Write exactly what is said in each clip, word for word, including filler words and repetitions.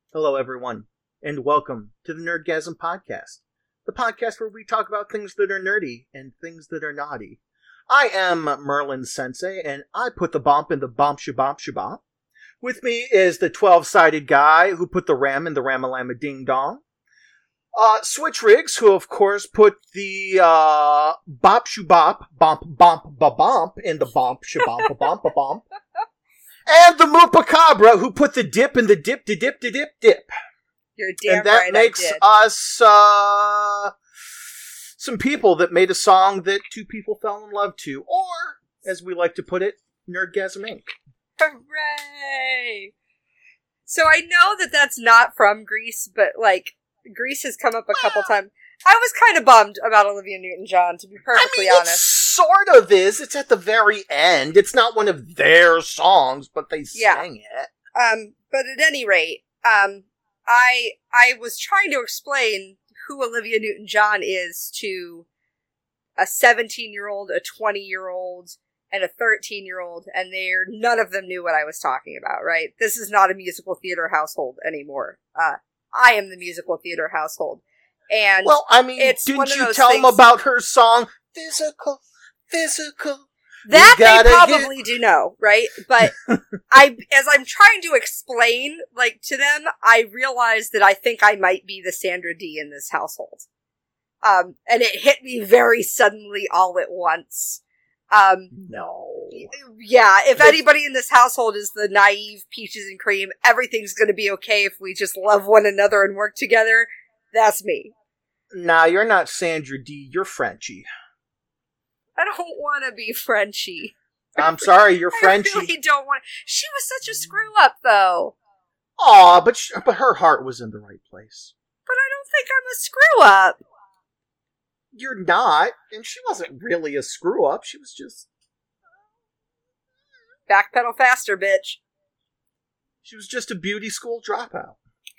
Hello, everyone, and welcome to the Nerdgasm Podcast, the podcast where we talk about things that are nerdy and things that are naughty. I am Merlin Sensei, and I put the bomp in the bomp shabomp shabomp. With me is the twelve-sided guy who put the ram in the ramalama ding dong. Uh, Switch Riggs, who of course put the uh, bop shubop bomp bomp ba bomp in the bomp shabomp ba bomp ba bomp. And the Moopacabra, who put the dip in the dip de dip de dip dip. You're damn and that right makes I did. us uh, some people that made a song that two people fell in love to, or as we like to put it, Nerdgasm Incorporated. Hooray! So I know that that's not from Grease, but like Grease has come up a couple times. I was kind of bummed about Olivia Newton-John, to be perfectly I mean, honest. It sort of is. It's at the very end. It's not one of their songs, but they Yeah. sang it. Um, but at any rate, um, I I was trying to explain who Olivia Newton-John is to a seventeen-year-old, a twenty-year-old, and a thirteen-year-old, and they're none of them knew what I was talking about, right? This is not a musical theater household anymore. Uh, I am the musical theater household. And Well, I mean, it's one didn't of you those tell them things- about her song, Physical, Physical? that You gotta they probably do know, right? But I, as I'm trying to explain, like, to them, I realize that I think I might be the Sandra D in this household. Um, and it hit me very suddenly all at once. Um, No. yeah, if But- anybody in this household is the naive peaches and cream, everything's gonna be okay if we just love one another and work together, that's me. Nah, you're not Sandra D, you're Frenchie. I don't want to be Frenchie. I'm sorry, you're Frenchie. I really don't want. She was such a screw up, though. Aw, but sh- but her heart was in the right place. But I don't think I'm a screw up. You're not, and she wasn't really a screw up. She was just Backpedal faster, bitch. she was just a beauty school dropout.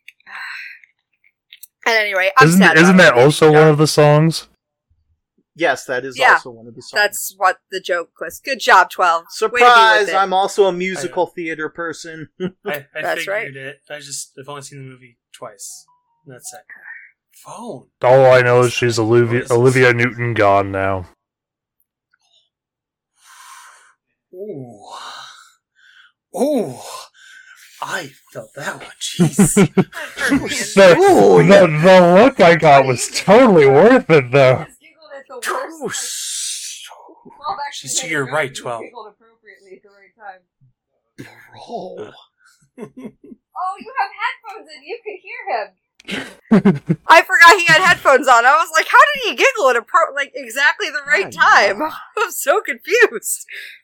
And anyway, I'm Isn't, sad. isn't about that it. also one of the songs? Yes, that is Yeah, also one of the songs. That's what the joke was. Good job, twelve. Way to be Surprise! with it. I'm also a musical theater person. I, I That's figured it. I just I've only seen the movie twice. That's it. Phone. All I know is she's Olivia, Olivia Newton-John now. Ooh. Ooh. I felt that one. Jeez. That hurt me in the, Ooh, the, the look I got was totally worth it, though. Just giggled at the worst, like, twelve actually She's to made your it right, right. You twelve. giggled appropriately at the right time. Bro. Oh, you have headphones and you could hear him. I forgot he had headphones on. I was like, how did he giggle at a pro- like exactly the right I time? know. I'm so confused.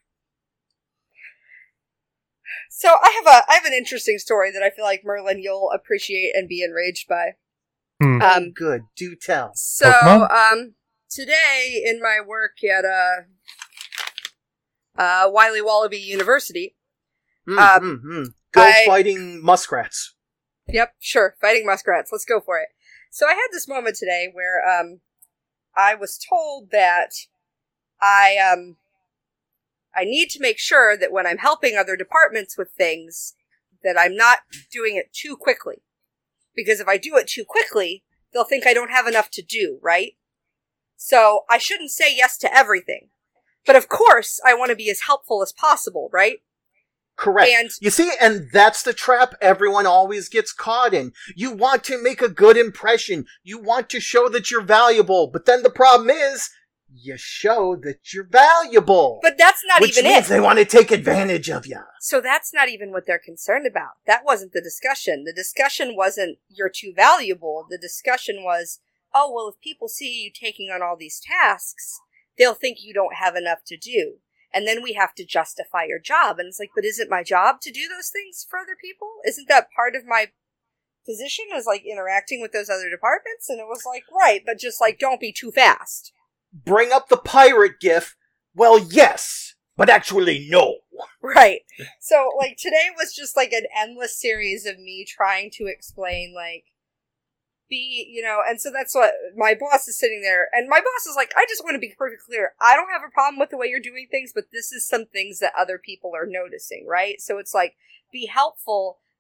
So I have a I have an interesting story that I feel like Merlin you'll appreciate and be enraged by. Hmm. Um, Good. Do tell. so Pokemon? um, today in my work at uh, uh, Wiley Wallaby University. Mm, Um, mm, mm. Girls I- fighting muskrats. Yep, sure. Fighting muskrats. Let's go for it. So I had this moment today where um I was told that I um I need to make sure that when I'm helping other departments with things that I'm not doing it too quickly. Because if I do it too quickly, they'll think I don't have enough to do, right? So I shouldn't say yes to everything. But of course, I want to be as helpful as possible, right? Correct. And You see, and that's the trap everyone always gets caught in. You want to make a good impression. You want to show that you're valuable. But then the problem is, you show that you're valuable. but that's not which even means it. they want to take advantage of you. So that's not even what they're concerned about. That wasn't the discussion. The discussion wasn't you're too valuable. The discussion was, oh, well, if people see you taking on all these tasks, they'll think you don't have enough to do. And then we have to justify your job. And it's like, but isn't my job to do those things for other people? Isn't that part of my position is like interacting with those other departments? And it was like, right, but just like, don't be too fast. Bring up the pirate gif. Well, yes, but actually no. Right. So, like, today was just, like, an endless series of me trying to explain, like, be, you know, and so that's what my boss is sitting there, and my boss is like, I just want to be perfectly clear. I don't have a problem with the way you're doing things, but this is some things that other people are noticing, right? So it's like, be helpful,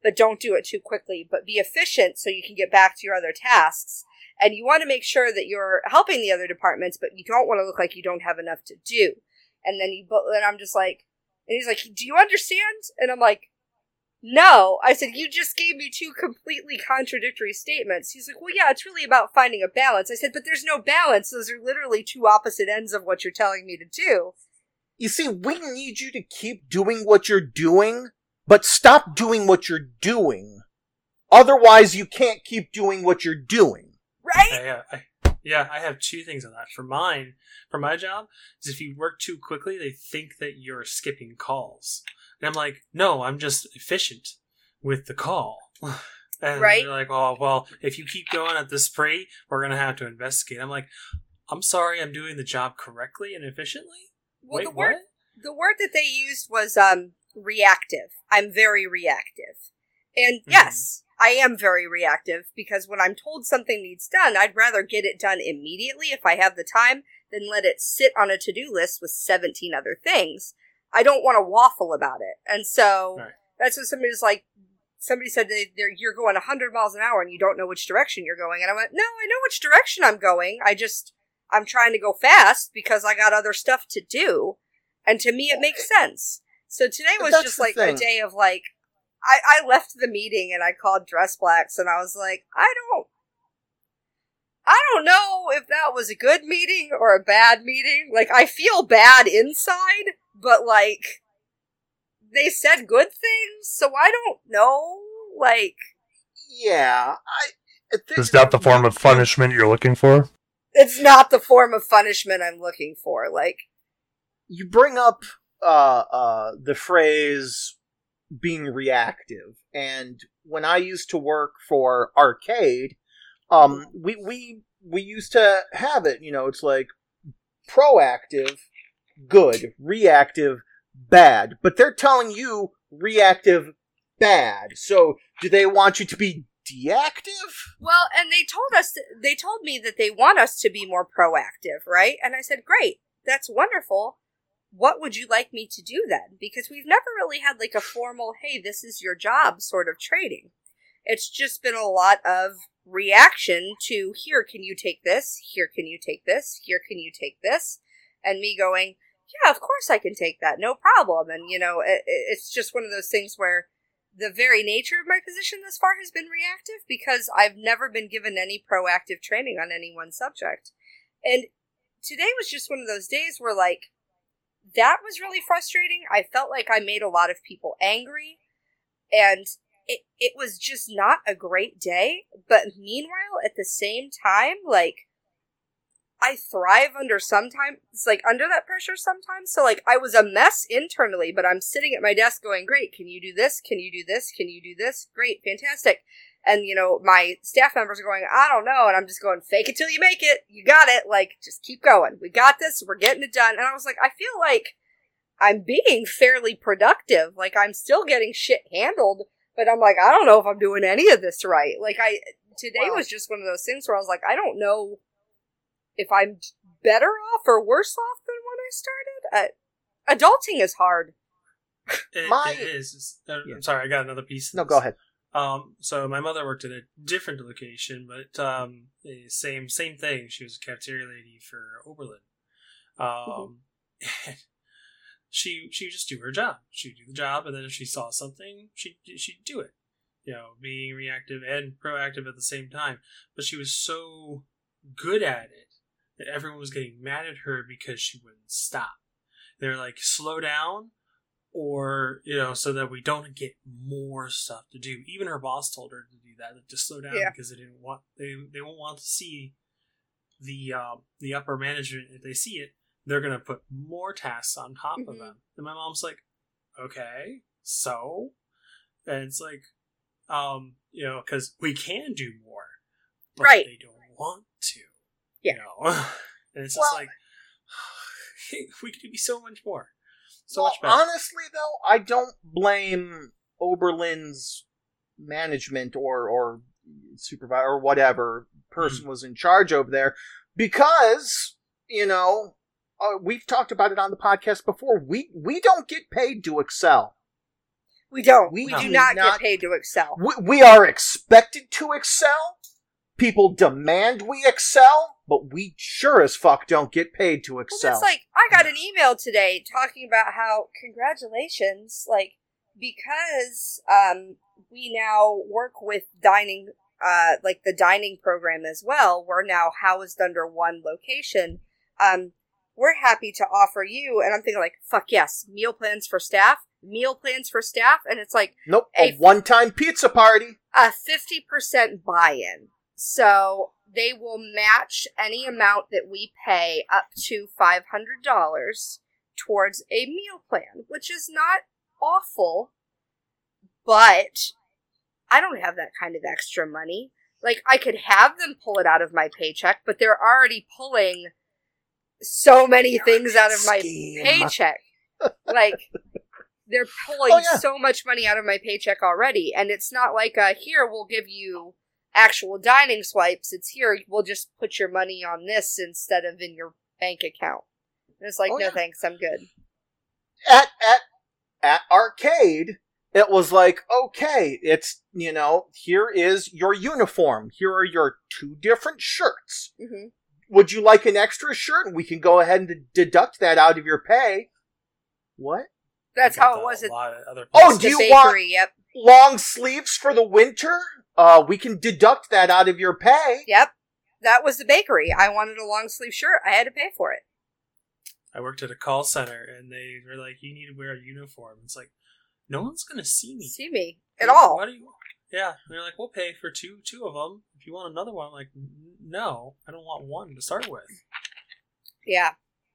but don't do it too quickly. But be efficient so you can get back to your other tasks. And you want to make sure that you're helping the other departments, but you don't want to look like you don't have enough to do. And then you, and I'm just like, and he's like, do you understand? And I'm like, no. I said, you just gave me two completely contradictory statements. He's like, well, yeah, it's really about finding a balance. I said, but there's no balance. Those are literally two opposite ends of what you're telling me to do. You see, we need you to keep doing what you're doing, but stop doing what you're doing. Otherwise, you can't keep doing what you're doing. Right? Yeah, yeah, I, yeah, I have two things on that. For mine, for my job, is if you work too quickly, they think that you're skipping calls. And I'm like, no, I'm just efficient with the call. And right? they're like, oh, well, if you keep going at this rate, we're going to have to investigate. I'm like, I'm sorry, I'm doing the job correctly and efficiently? Well, Wait, the word, what? the word that they used was um, reactive. I'm very reactive. And Mm-hmm. yes, I am very reactive because when I'm told something needs done, I'd rather get it done immediately if I have the time than let it sit on a to-do list with seventeen other things. I don't want to waffle about it. And so Right. that's what somebody was like, somebody said they, they're, you're going one hundred miles an hour and you don't know which direction you're going. And I went, no, I know which direction I'm going. I just, I'm trying to go fast because I got other stuff to do. And to me, it makes sense. So today was That's just the like thing. a day of like, I, I left the meeting and I called Dress Blacks and I was like, I don't, I don't know if that was a good meeting or a bad meeting. Like, I feel bad inside, but like, they said good things, so I don't know. Like, Yeah, I... I think- Is that the form of punishment you're looking for? it's not the form of punishment I'm looking for. Like, You bring up uh, uh, the phrase being reactive, and when I used to work for Arcade, um, we, we, we used to have it, you know, it's like proactive, good, reactive, bad, but they're telling you reactive, bad. So, do they want you to be deactive? well, and they told us, that, they told me that they want us to be more proactive, right? And I said, great, that's wonderful. What would you like me to do then? Because we've never really had like a formal, hey, this is your job sort of training. It's just been a lot of reaction to, here, can you take this? Here, can you take this? Here, can you take this? And me going, yeah, of course I can take that, no problem. And, you know, it, it's just one of those things where the very nature of my position thus far has been reactive because I've never been given any proactive training on any one subject. And today was just one of those days where, like, that was really frustrating. I felt like I made a lot of people angry, and it it was just not a great day. But meanwhile, at the same time, like, I thrive under sometimes, like, under that pressure sometimes. So, like, I was a mess internally, but I'm sitting at my desk going, great, can you do this? Can you do this? Can you do this? Great, fantastic. And, you know, my staff members are going, I don't know. And I'm just going, fake it till you make it. You got it. Like, just keep going. We got this. We're getting it done. And I was like, I feel like I'm being fairly productive. Like, I'm still getting shit handled. But I'm like, I don't know if I'm doing any of this right. Like, I, today Wow. was just one of those things where I was like, I don't know if I'm better off or worse off than when I started. Uh, adulting is hard. It, My- it is. It's- uh, Yeah. I'm sorry, I got another piece. of No, this. go ahead. Um, so my mother worked at a different location, but um, eh, same same thing. She was a cafeteria lady for Oberlin. Um, and she she would just do her job. She'd do the job, and then if she saw something, she she'd do it. You know, being reactive and proactive at the same time. But she was so good at it that everyone was getting mad at her because she wouldn't stop. They're like, slow down. Or, you know, so that we don't get more stuff to do. Even her boss told her to do that, to slow down, Yeah. because they didn't want they they won't want to see the uh, the upper management. If they see it, they're gonna put more tasks on top of Mhm. them. And my mom's like, okay, so, and it's like, um, you know, because we can do more, but Right. they don't want to. Yeah. You know? And it's just Well- like we could do so much more. So well, much better. honestly, though, I don't blame Oberlin's management or or supervisor or whatever person was in charge over there because, you know, uh, we've talked about it on the podcast before. We we don't get paid to excel. We don't. We We, do do not, not- get paid to excel. We, we are expected to excel. People demand we excel, but we sure as fuck don't get paid to Well, excel. that's like, I got an email today talking about how, congratulations, like, because um, we now work with dining, uh, like the dining program as well, we're now housed under one location. Um, we're happy to offer you, and I'm thinking like, fuck yes, meal plans for staff, meal plans for staff, and it's like nope, a- a one-time pizza party. a fifty percent buy-in. So they will match any amount that we pay up to five hundred dollars towards a meal plan, which is not awful, but I don't have that kind of extra money. Like, I could have them pull it out of my paycheck, but they're already pulling so many things out of my Scheme. paycheck. Like, they're pulling Oh, yeah. so much money out of my paycheck already, and it's not like, uh, here, we'll give you actual dining swipes. It's here, we'll just put your money on this instead of in your bank account. And it's like, Oh, no yeah. thanks, I'm good. At at at arcade, it was like, okay, it's, you know, here is your uniform. Here are your two different shirts. hmm Would you like an extra shirt? We can go ahead and deduct that out of your pay. What? That's I got how that it was a at lot of other Oh, places. do the you bakery, want- yep. Long sleeves for the winter? Uh, we can deduct that out of your pay. Yep. That was the bakery. I wanted a long sleeve shirt. I had to pay for it. I worked at a call center, and they were like, "You need to wear a uniform." It's like, no one's gonna see me See me at all. Why do you? Yeah, they're like, "We'll pay for two two of them. If you want another one," I'm like, "N- no, I don't want one to start with." Yeah.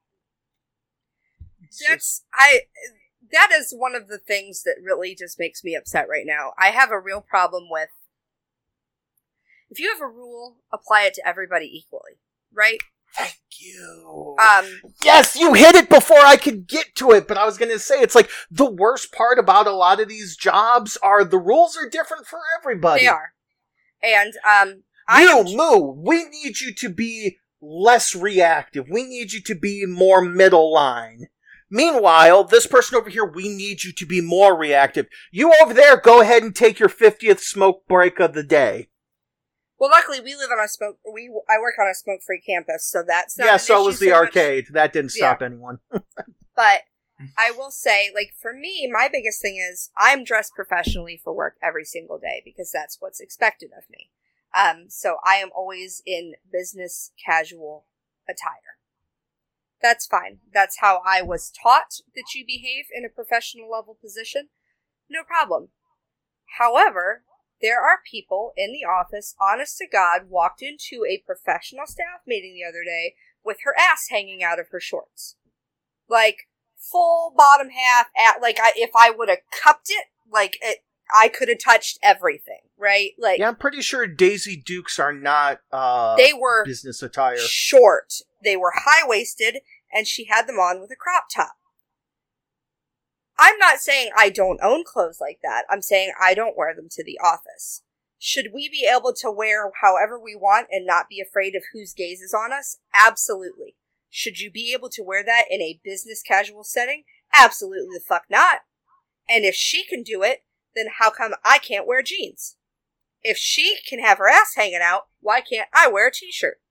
That's I that is one of the things that really just makes me upset right now. I have a real problem with if you have a rule, apply it to everybody equally, right? Thank you. Um Yes, you hit it before I could get to it, but I was going to say, it's like the worst part about a lot of these jobs are the rules are different for everybody. they are. And um I You, am, Moo, we need you to be less reactive. We need you to be more middle line. Meanwhile, this person over here, we need you to be more reactive. You over there, go ahead and take your fiftieth smoke break of the day. well luckily we live on a smoke we I work on a smoke free campus, so that's not Yeah, an so issue was the so much. arcade. That didn't stop anyone. But I will say, like, for me, my biggest thing is I'm dressed professionally for work every single day because that's what's expected of me. Um, so I am always in business casual attire. That's fine. That's how I was taught that you behave in a professional level position. No problem. However, there are people in the office, honest to God, walked into a professional staff meeting the other day with her ass hanging out of her shorts. Like, full bottom half at, like, I, if I would have cupped it, like, it, I could have touched everything, right? Like, Yeah, I'm pretty sure Daisy Dukes are not uh, they were business attire. short. They were high-waisted, and she had them on with a crop top. I'm not saying I don't own clothes like that. I'm saying I don't wear them to the office. Should we be able to wear however we want and not be afraid of whose gaze is on us? Absolutely. Should you be able to wear that in a business casual setting? Absolutely the fuck not. And if she can do it, then how come I can't wear jeans? If she can have her ass hanging out, why can't I wear a t-shirt?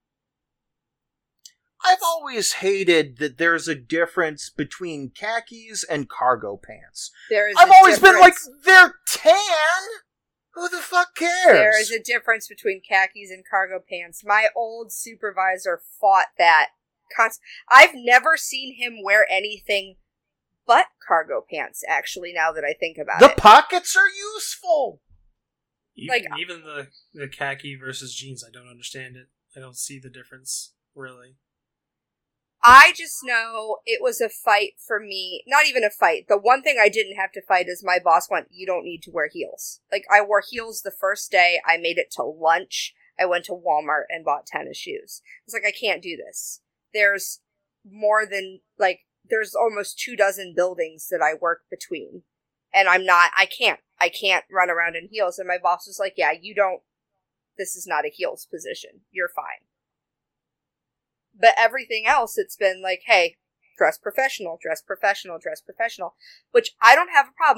I've always hated that there's a difference between khakis and cargo pants. There is I've a always been like, difference- they're tan? Who the fuck cares? There is a difference between khakis and cargo pants. My old supervisor fought that. Const- I've never seen him wear anything but cargo pants, actually, now that I think about the it. pockets are useful. Even, Like- even the the khaki versus jeans, I don't understand it. I don't see the difference really. I just know it was a fight for me. Not even a fight. The one thing I didn't have to fight is my boss went, you don't need to wear heels. Like, I wore heels the first day. I made it to lunch. I went to Walmart and bought tennis shoes. It's like, I can't do this. There's more than, like, there's almost two dozen buildings that I work between. And I'm not, I can't. I can't run around in heels. And my boss was like, yeah, you don't, this is not a heels position. You're fine. But everything else, it's been like, hey, dress professional, dress professional, dress professional, which I don't have a problem with.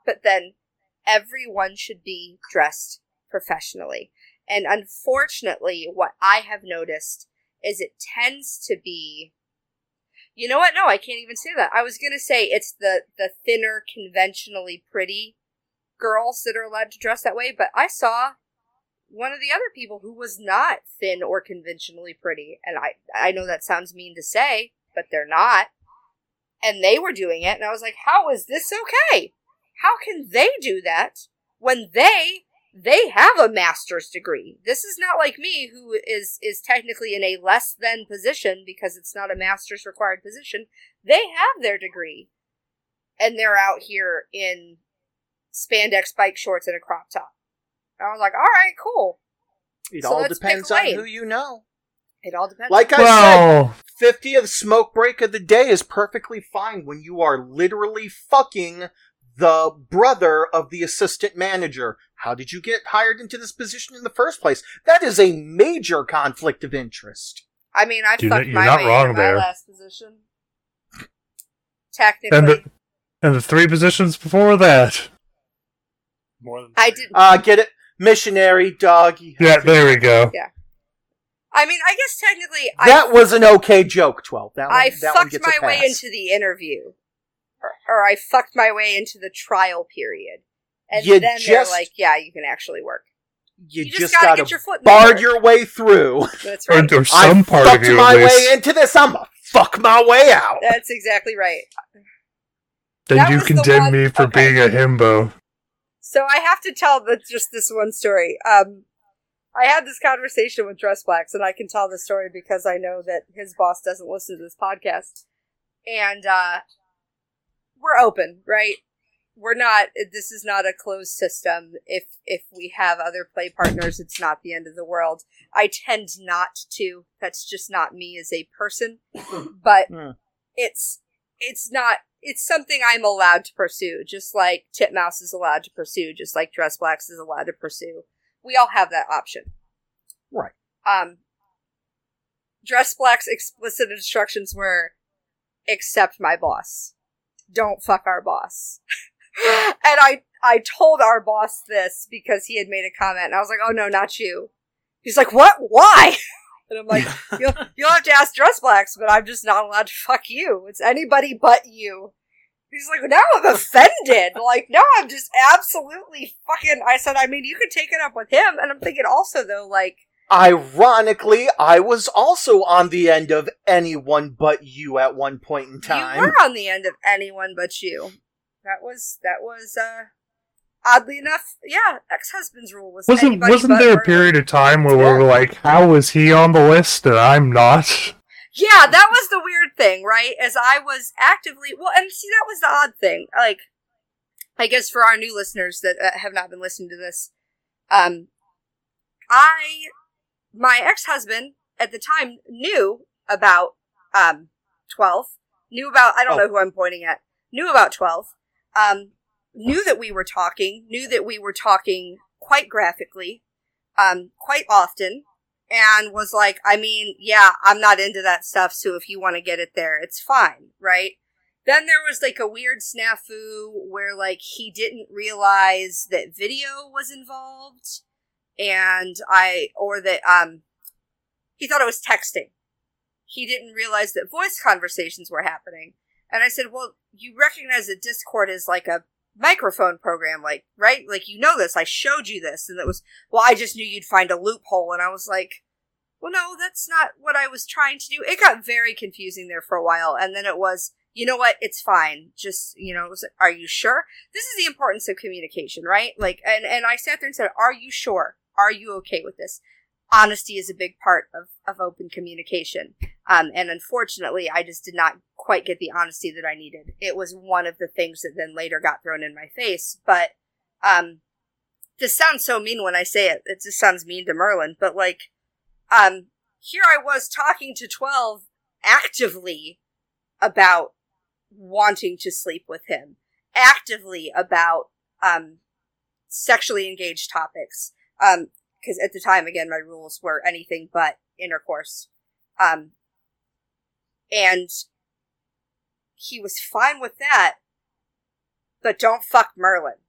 but then everyone should be dressed professionally. And unfortunately, what I have noticed is it tends to be... You know what? No, I can't even say that. I was going to say it's the, the thinner, conventionally pretty girls that are allowed to dress that way, but I saw one of the other people who was not thin or conventionally pretty. And I, I know that sounds mean to say, but they're not. And they were doing it, and I was like, how is this okay? How can they do that when they they have a master's degree? This is not like me, who is, is technically in a less than position because it's not a master's required position. They have their degree, and they're out here in spandex bike shorts and a crop top. And I was like, all right, cool. It So all let's depends pick a on lane. who you know. It all depends. Like I Well, said, fiftieth smoke break of the day is perfectly fine when you are literally fucking the brother of the assistant manager. How did you get hired into this position in the first place? That is a major conflict of interest. I mean, I You're fucked not- you're my not way wrong into my there. last position. Technically. and the and the three positions before that. More than I three. did. Uh, get it? Missionary, doggy. Yeah, there we go. I mean, I guess technically, That I, was an okay joke, twelve. That one, I that one fucked gets a my way pass. into the interview. Or, or I fucked my way into the trial period. And You then just- they're like, yeah, you can actually work. You, You, just, just, gotta, gotta get your foot in the barred door. your way through. That's Or, right. or some I part fucked of you my at least. way into this. I'm gonna fuck my way out. That's exactly right. Then that you was the condemn one- me for okay. being a himbo. So I have to tell the, just this one story. Um, I had this conversation with Dress Blacks, and I can tell the story because I know that his boss doesn't listen to this podcast. And uh, we're open, right? We're not, this is not a closed system. If if we have other play partners, it's not the end of the world. I tend not to. That's just not me as a person. But Hmm. it's it's not, it's something I'm allowed to pursue, just like Titmouse is allowed to pursue, just like Dress Blacks is allowed to pursue. We all have that option. Right. Um, Dress Black's explicit instructions were, accept my boss. Don't fuck our boss. And I, I told our boss this because he had made a comment, and I was like, oh no, not you. He's like, what? Why? And I'm like, you'll, you'll have to ask Dress Blacks, but I'm just not allowed to fuck you. It's anybody but you. He's like, now I'm offended. Like, now I'm just absolutely fucking... I said, I mean, you could take it up with him. And I'm thinking also, though, like... Ironically, I was also on the end of anyone but you at one point in time. You were on the end of anyone but you. That was, that was, uh... Oddly enough, yeah, ex-husband's rule was Wasn't anybody wasn't but there a Merlin. period of time where we Yeah. were like, how is he on the list and I'm not? Yeah, that was the weird thing, right? As I was actively... Well, and see, that was the odd thing. Like, I guess for our new listeners that uh, have not been listening to this, um, I... My ex-husband, at the time, knew about, um, twelve. Knew about... I don't Oh. know who I'm pointing at. Knew about twelve. Um, knew that we were talking. Knew that we were talking quite graphically. Um, quite often. And was like, I mean, yeah, I'm not into that stuff, so if you want to get it there, it's fine, right? Then there was, like, a weird snafu where, like, he didn't realize that video was involved, and I, or that, um, he thought it was texting. He didn't realize that voice conversations were happening. And I said, well, you recognize that Discord is, like, a microphone program, like, right? Like, you know this, I showed you this, and it was, well, I just knew you'd find a loophole, and I was like, well, no, that's not what I was trying to do. It got very confusing there for a while, and then it was, you know what, it's fine, just, you know, it was, are you sure? This is the importance of communication, right? Like, and, and I sat there and said, are you sure? Are you okay with this? Honesty is a big part of, of open communication. Um, and unfortunately, I just did not quite get the honesty that I needed. It was one of the things that then later got thrown in my face. But, um, this sounds so mean when I say it. It just sounds mean to Merlin. But, like, um, here I was talking to twelve actively about wanting to sleep with him. Actively about, um, sexually engaged topics. Um, because at the time, again, my rules were anything but intercourse. Um, and he was fine with that, but don't fuck Merlin.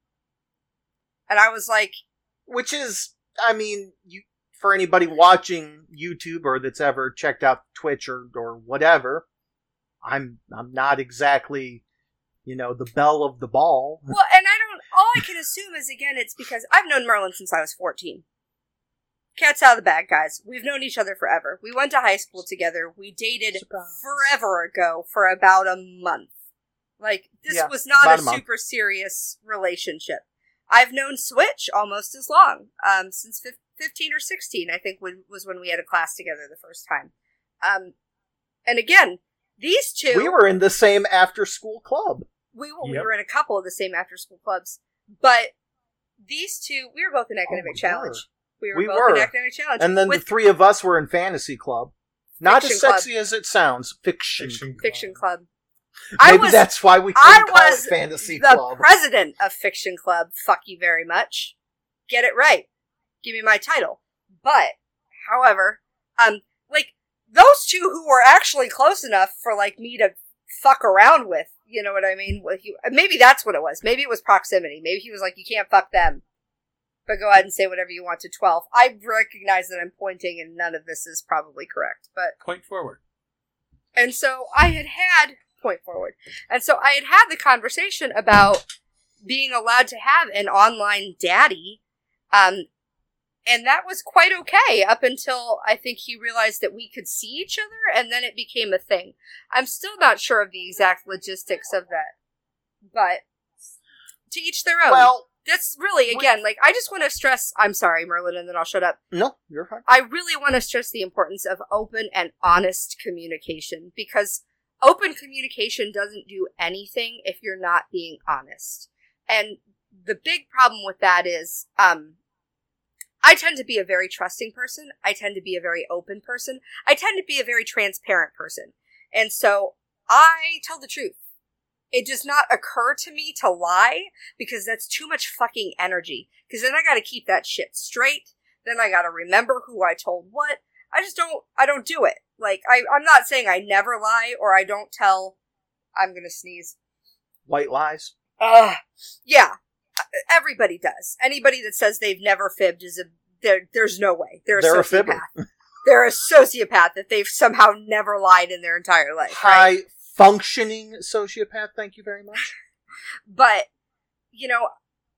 And I was like... Which is, I mean, you for anybody watching YouTube or that's ever checked out Twitch or, or whatever, I'm I'm not exactly, you know, the belle of the ball. Well, and I don't... All I can assume is, again, it's because I've known Merlin since I was fourteen. Cat's out of the bag, guys. We've known each other forever. We went to high school together. We dated Surprise. forever ago for about a month. Like, this Yeah, was not about a a month. super serious relationship. I've known Switch almost as long, um, since fif- fifteen or sixteen, I think, when, was when we had a class together the first time. Um, and again, these two... We were in the same after-school club. We, we Yep. were in a couple of the same after-school clubs, but these two, we were both in Academic Oh, we Challenge. We were We both were. in Academic Challenge. And then with the three of us were in Fantasy Club. Not Fiction as sexy as it sounds. Fiction. Fiction. Fiction Club. I Maybe was, that's why we I couldn't call it was Fantasy the Club. president of Fiction Club. Fuck you very much. Get it right. Give me my title. But, however, um, like, those two who were actually close enough for, like, me to fuck around with, you know what I mean? With you, maybe that's what it was. Maybe it was proximity. Maybe he was like, you can't fuck them. But go ahead and say whatever you want to twelve. I recognize that I'm pointing and none of this is probably correct. But Point forward. And so I had had, point forward, and so I had had the conversation about being allowed to have an online daddy, um, and that was quite okay up until I think he realized that we could see each other, and then it became a thing. I'm still not sure of the exact logistics of that, but to each their own. Well, That's really, again, like, I just want to stress, I'm sorry, Merlin, and then I'll shut up. no, you're fine. I really want to stress the importance of open and honest communication, because open communication doesn't do anything if you're not being honest. And the big problem with that is, um, I tend to be a very trusting person. I tend to be a very open person. I tend to be a very transparent person. And so I tell the truth. It does not occur to me to lie, because that's too much fucking energy. Because then I gotta keep that shit straight. Then I gotta remember who I told what. I just don't, I don't do it. Like, I, I'm not saying I never lie, or I don't tell, I'm gonna sneeze. White lies. Ugh. Yeah. Everybody does. Anybody that says they've never fibbed is a, there, there's no way. They're a They're a sociopath. fibber. They're a sociopath if they've somehow never lied in their entire life, right? High functioning sociopath, thank you very much. But, you know,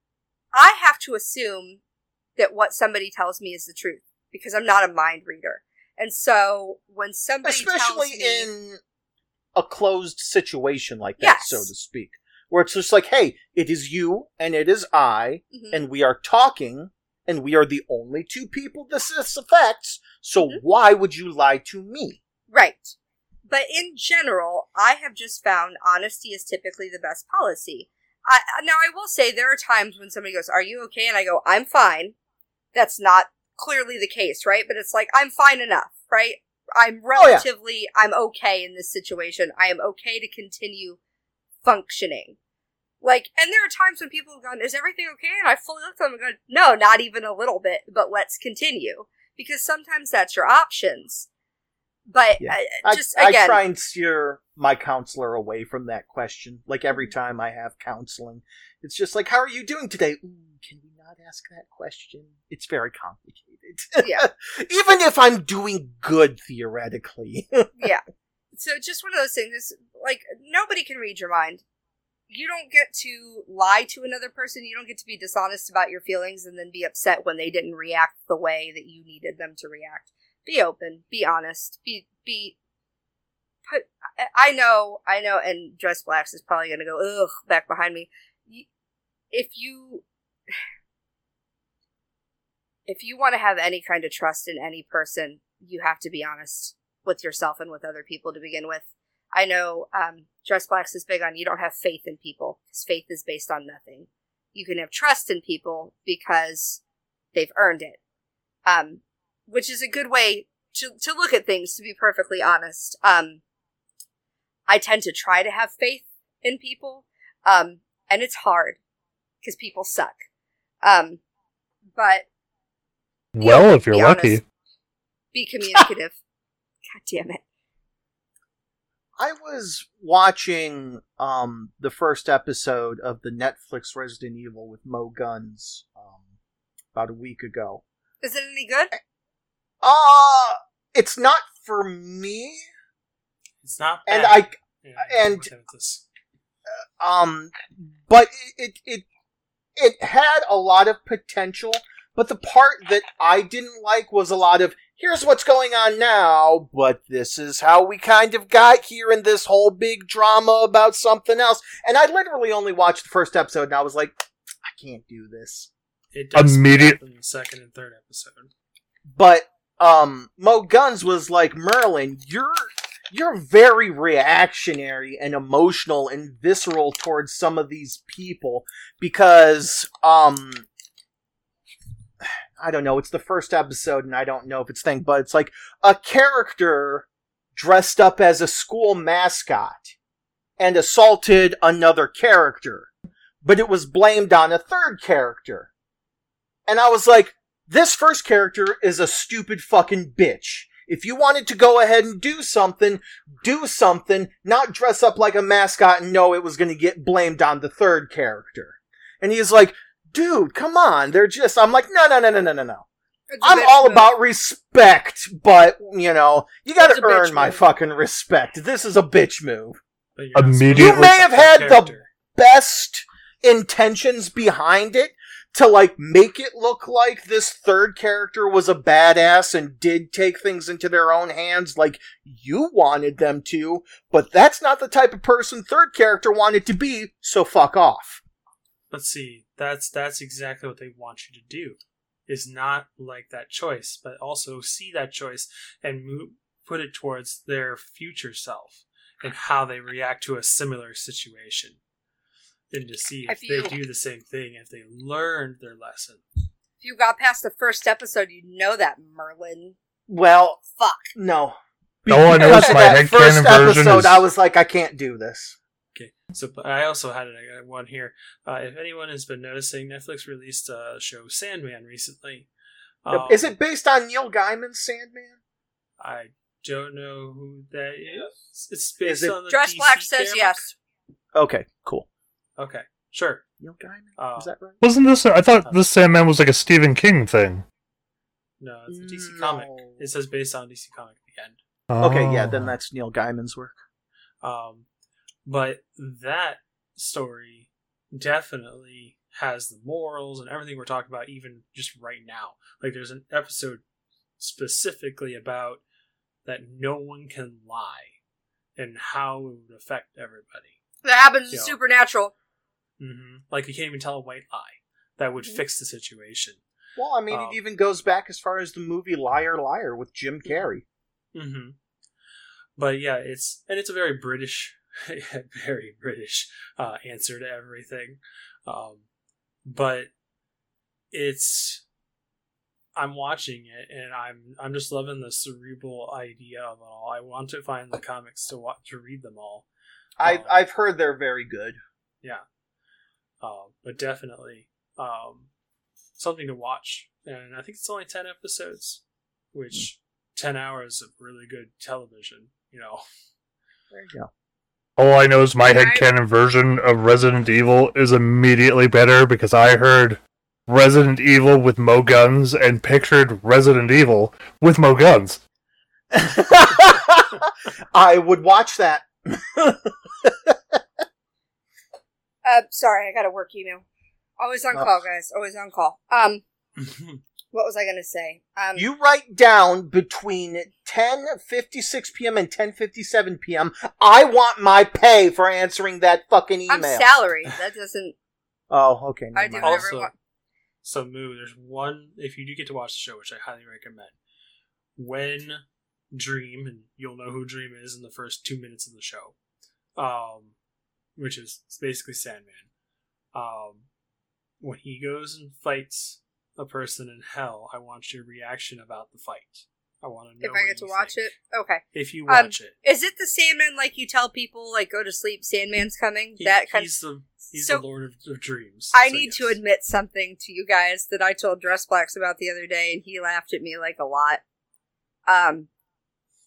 I have to assume that what somebody tells me is the truth, because I'm not a mind reader. And so when somebody Especially tells me, in a closed situation like that, Yes. so to speak. Where it's just like, hey, it is you and it is I, Mhm. and we are talking, and we are the only two people this, this affects, so Mhm. why would you lie to me? right. But in general, I have just found honesty is typically the best policy. I, now, I will say there are times when somebody goes, are you okay? And I go, I'm fine. That's not clearly the case, right? But it's like, I'm fine enough, right? I'm Oh, yeah. relatively, I'm okay in this situation. I am okay to continue functioning. Like, and there are times when people have gone, is everything okay? And I fully looked at them and gone, no, not even a little bit, but let's continue. Because sometimes that's your options. But Yeah. uh, I, just, I again, try and steer my counselor away from that question. Like every time I have counseling, it's just like, how are you doing today? Ooh, can we not ask that question? It's very complicated. Yeah. Even if I'm doing good theoretically. yeah. So just one of those things is, like, nobody can read your mind. You don't get to lie to another person. You don't get to be dishonest about your feelings and then be upset when they didn't react the way that you needed them to react. Be open. Be honest. Be, be, put, I- I know, I know, and Dress Blacks is probably gonna go, ugh, back behind me. You- If you, if you want to have any kind of trust in any person, you have to be honest with yourself and with other people to begin with. I know, um, Dress Blacks is big on you don't have faith in people, because faith is based on nothing. You can have trust in people because they've earned it. Um, which is a good way to, to look at things, to be perfectly honest. Um, I tend to try to have faith in people, um, and it's hard, because people suck. Um, but, Well, know, if you're be lucky. honest. Be communicative. God damn it. I was watching um, the first episode of the Netflix Resident Evil with Mo Guns um, about a week ago. Is it any good? Uh, it's not for me. It's not bad. And I, Yeah, and, this. um, but it, it, it had a lot of potential, but the part that I didn't like was a lot of, here's what's going on now, but this is how we kind of got here in this whole big drama about something else. And I literally only watched the first episode and I was like, I can't do this. It does Immediate- in the second and third episode. But, um, Mo Guns was like, Merlin, you're, you're very reactionary and emotional and visceral towards some of these people because, um, I don't know, it's the first episode and I don't know if it's thing, but it's like a character dressed up as a school mascot and assaulted another character, but it was blamed on a third character. And I was like, this first character is a stupid fucking bitch. If you wanted to go ahead and do something, do something, not dress up like a mascot and know it was going to get blamed on the third character. And he's like, dude, come on. They're just, I'm like, no, no, no, no, no, no, no. I'm all move. about respect, but, you know, you gotta earn my move. fucking respect. This is a bitch move. Immediately. You may have had the best intentions behind it to, like, make it look like this third character was a badass and did take things into their own hands like you wanted them to, but that's not the type of person third character wanted to be, so fuck off. But see, that's that's exactly what they want you to do, is not like that choice, but also see that choice and move, put it towards their future self and how they react to a similar situation. And to see if they do the same thing, if they learned their lesson. If you got past the first episode, you'd know that, Merlin. Well, fuck. No. All I know is my headcanon version episode, is... I was like, I can't do this. Okay, so I also had a, one here. Uh, if anyone has been noticing, Netflix released a show Sandman recently. Um, is it based on Neil Gaiman's Sandman? I don't know who that is. It's based is it... on the Dress D C Black says camera? yes. Okay, cool. Okay, sure. Neil Gaiman? Uh, is that right? Wasn't this... I thought this Sandman was like a Stephen King thing. No, it's a D C no. comic. It says based on D C comic at the end. Oh. Okay, yeah, then that's Neil Gaiman's work. Um, but that story definitely has the morals and everything we're talking about, even just right now. Like, there's an episode specifically about that no one can lie and how it would affect everybody. That happens You in know. Supernatural. Mm-hmm. Like, you can't even tell a white lie that would Mhm. fix the situation. Well, I mean, Um, it even goes back as far as the movie Liar Liar with Jim Carrey. Mm-hmm. But yeah, it's and it's a very British, very British uh, answer to everything. Um, but it's I'm watching it and I'm I'm just loving the cerebral idea of it all. I want to find the comics to watch to read them all. I've Um, I've heard they're very good. Yeah, um, but definitely um, something to watch. And I think it's only ten episodes, which ten hours of really good television. You know. There you go. All I know is my Right. headcanon version of Resident Evil is immediately better because I heard Resident Evil with Mo Guns and pictured Resident Evil with Mo Guns. I would watch that. Uh, sorry, I got a work email. Always on Oh. call, guys. Always on call. Um, what was I gonna say? Um, You write down between ten fifty-six p.m. and ten fifty-seven p.m. I want my pay for answering that fucking email. I'm salary. That doesn't. Oh, okay. I never do mind. whatever I Also, want. So, Moo, there's one, if you do get to watch the show, which I highly recommend, when Dream, and you'll know who Dream is in the first two minutes of the show, um, which is it's basically Sandman, um, when he goes and fights a person in hell, I want your reaction about the fight. I want to know If I what get to you watch think. it, okay. If you Um, watch it. Is it the Sandman like you tell people like go to sleep? Sandman's coming. He- that kind. he's the he's So, the Lord of, of Dreams. I so need yes. to admit something to you guys that I told Dress Blacks about the other day, and he laughed at me like a lot. Um,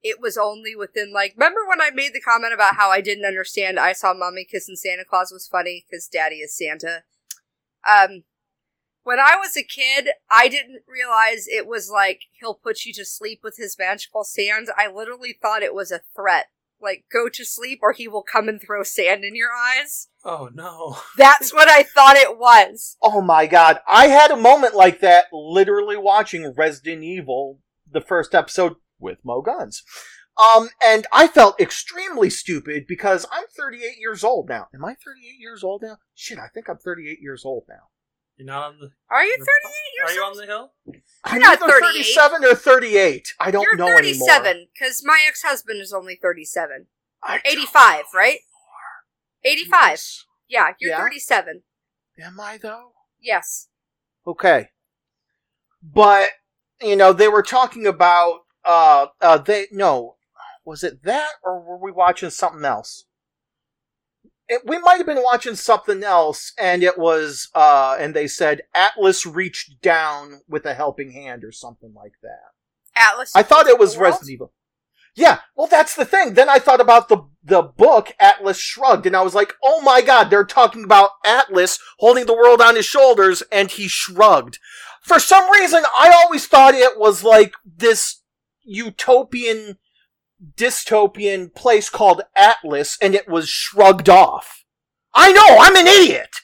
it was only within, like, remember when I made the comment about how I didn't understand I Saw Mommy Kissing Santa Claus was funny because Daddy is Santa? Um, when I was a kid, I didn't realize it was like, he'll put you to sleep with his magical sand. I literally thought it was a threat. Like, go to sleep or he will come and throw sand in your eyes. Oh, no. That's what I thought it was. Oh my god, I had a moment like that literally watching Resident Evil, the first episode, with Mo Guns. Um, and I felt extremely stupid because I'm thirty-eight years old now. Am I thirty-eight years old now? Shit, I think I'm thirty-eight years old now. You're not on the... Are you thirty-eight years Are you old? on the hill? I'm not either thirty-eight. thirty-seven or thirty-eight. I don't You're know thirty-seven, anymore. because my ex-husband is only thirty-seven. I don't eighty-five, right? eighty-five. Yes. Yeah, you're Yeah? thirty-seven. Am I, though? Yes. Okay. But, you know, they were talking about, uh, uh, they, no, was it that, or were we watching something else? It, we might have been watching something else, and it was, uh, and they said Atlas reached down with a helping hand, or something like that. Atlas. I thought it was the world? Resident Evil. Yeah, well, that's the thing. Then I thought about the the book, Atlas Shrugged, and I was like, oh my god, they're talking about Atlas holding the world on his shoulders, and he shrugged. For some reason, I always thought it was like this utopian, dystopian place called Atlas, and it was shrugged off. I know, I'm an idiot!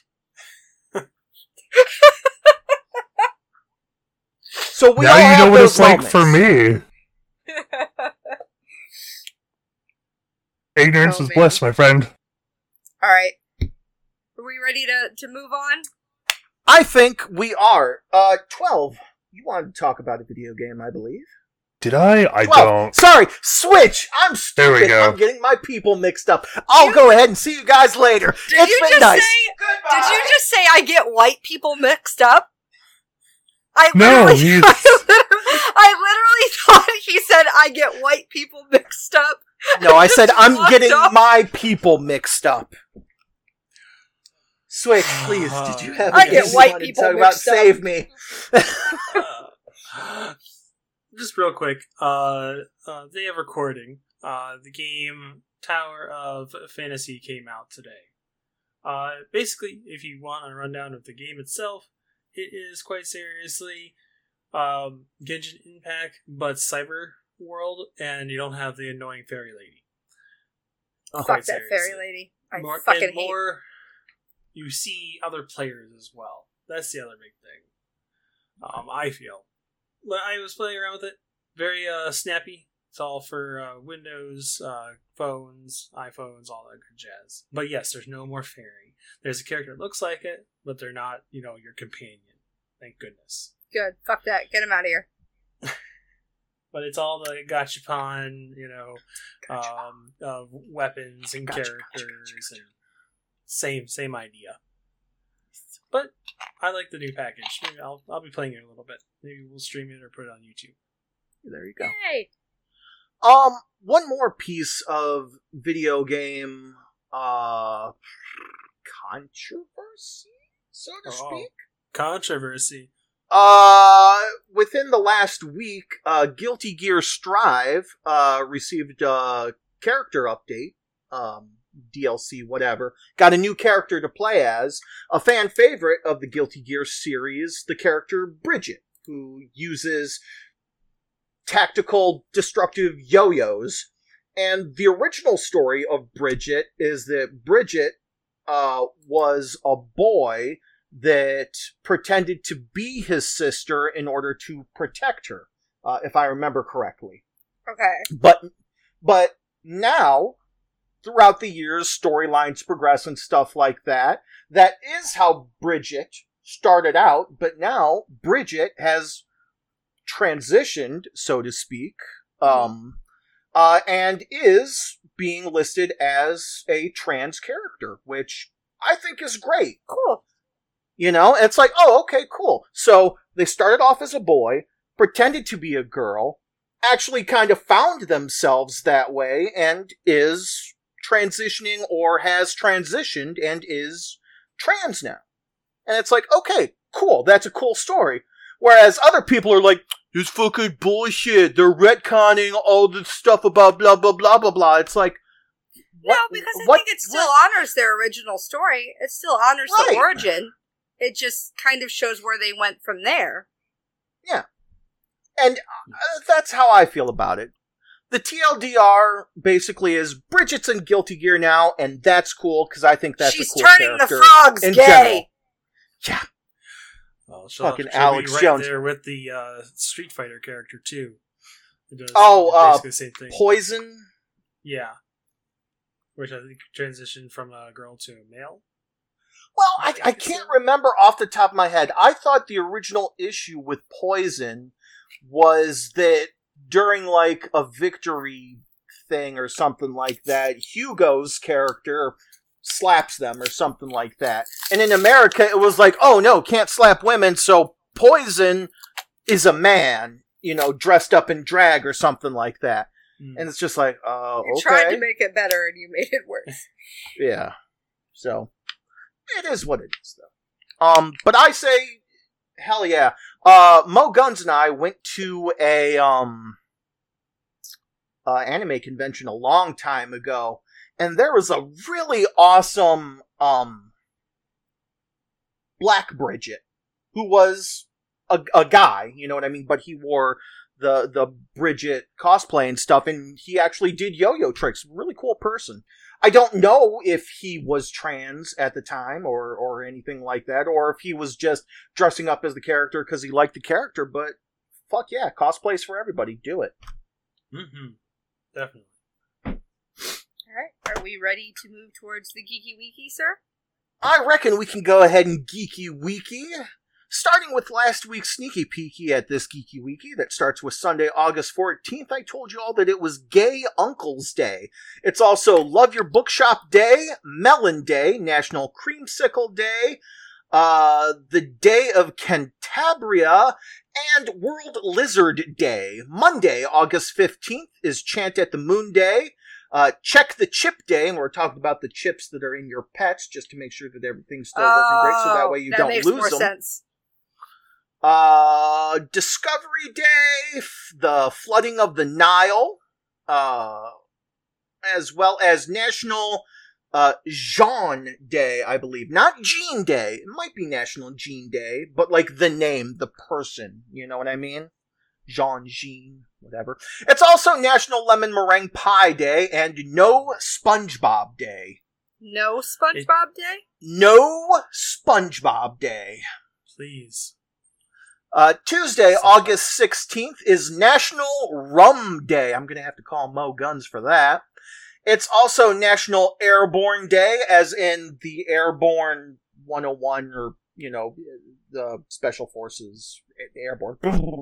So we now all you have know what those it's like moments. for me. Ignorance Oh, is man. bliss, my friend. Alright. Are we ready to, to move on? I think we are. Uh, twelve. You wanted to talk about a video game, I believe. Did I? I twelve. don't. Sorry, Switch. I'm stupid. There we go. I'm getting my people mixed up. I'll You- go ahead and see you guys later. Did It's you been just nice. say? Goodbye. Did you just say I get white people mixed up? I No, literally, he's- I literally, I literally thought he said I get white people mixed up. No, I said I'm Walked getting off. my people mixed up. Switch, please. Did you have I anything get you white wanted to people talk about? mixed up. Save me. Uh, just real quick, uh, uh, day of recording, uh, the game Tower of Fantasy came out today. Uh, basically, if you want a rundown of the game itself, it is quite seriously um, Genshin Impact, but Cyber World, and you don't have the annoying fairy lady. Fuck Quite that fairy seriously. lady. I more, fucking and hate. more, you see other players as well. That's the other big thing. Um, I feel. But I was playing around with it. Very uh, snappy. It's all for uh, Windows, uh, phones, iPhones, all that good jazz. But yes, there's no more fairy. There's a character that looks like it, but they're not, you know, your companion. Thank goodness. Good. Fuck that. Get him out of here. But it's all the gachapon, you know, um, uh, weapons and Gotcha, characters, gotcha, gotcha, gotcha. and same same idea. But I like the new package. Maybe I'll I'll be playing it a little bit. Maybe we'll stream it or put it on YouTube. There you go. Yay. Um, one more piece of video game, uh, controversy, so to Oh. speak. Controversy. Uh, within the last week, uh, Guilty Gear Strive, uh, received a character update, um, D L C, whatever. Got a new character to play as. A fan favorite of the Guilty Gear series, the character Bridget, who uses tactical, destructive yo-yos. And the original story of Bridget is that Bridget, uh, was a boy that pretended to be his sister in order to protect her, uh, if I remember correctly. Okay. But, but now, throughout the years, storylines progress and stuff like that. That is how Bridget started out, but now Bridget has transitioned, so to speak, um, uh, and is being listed as a trans character, which I think is great. Cool. You know, it's like, oh, okay, cool. So they started off as a boy, pretended to be a girl, actually kind of found themselves that way, and is transitioning or has transitioned and is trans now. And it's like, okay, cool, that's a cool story. Whereas other people are like, this fucking bullshit. They're retconning all the stuff about blah, blah, blah, blah, blah. It's like, what, no, because I what, think it still what? honors their original story. It still honors Right. the origin. It just kind of shows where they went from there. Yeah. And uh, that's how I feel about it. The T L D R basically is Bridget's in Guilty Gear now, and that's cool, because I think that's She's a cool turning character. the frogs in gay! general. Yeah. Well, she'll, Fucking she'll Alex be right Jones. there with the uh, Street Fighter character too. It does Oh, uh, basically the same thing. Poison? Yeah, which I think transitioned from a girl to a male. Well, I, I can't remember off the top of my head. I thought the original issue with Poison was that during, like, a victory thing or something like that, Hugo's character slaps them or something like that. And in America, it was like, oh no, can't slap women, so Poison is a man, you know, dressed up in drag or something like that. Mm. And it's just like, uh, You okay. tried to make it better and you made it worse. Yeah. So, it is what it is, though. Um, but I say, hell yeah. Uh, Mo Guns and I went to a, um, uh, anime convention a long time ago, and there was a really awesome, um, Black Bridget, who was a, a guy, you know what I mean? But he wore the, the Bridget cosplay and stuff, and he actually did yo-yo tricks. Really cool person. I don't know if he was trans at the time or, or anything like that, or if he was just dressing up as the character because he liked the character, but fuck yeah, cosplay's for everybody. Do it. Mm-hmm. Definitely. Alright, are we ready to move towards the Geeky Weeky, sir? I reckon we can go ahead and Geeky Weeky. Starting with last week's Sneaky Peeky at this Geeky Weeky that starts with Sunday, August fourteenth, I told you all that it was Gay Uncles Day. It's also Love Your Bookshop Day, Melon Day, National Creamsicle Day, uh, the Day of Cantabria, and World Lizard Day. Monday, August fifteenth, is Chant at the Moon Day. Uh, check the chip day, and we're talking about the chips that are in your pets, just to make sure that everything's still working oh, great, so that way you that don't makes lose more them. Sense. Uh, Discovery Day, f- the flooding of the Nile, uh, as well as National uh, Jean Day, I believe. Not Jean Day. It might be National Jean Day, but like the name, the person, you know what I mean? Jean, Jean, whatever. It's also National Lemon Meringue Pie Day and No SpongeBob Day. No SpongeBob Day? No SpongeBob Day. Please. Uh, Tuesday, August sixteenth, is National Rum Day. I'm gonna have to call Mo Guns for that. It's also National Airborne Day, as in the Airborne one oh one, or, you know, the Special Forces Airborne.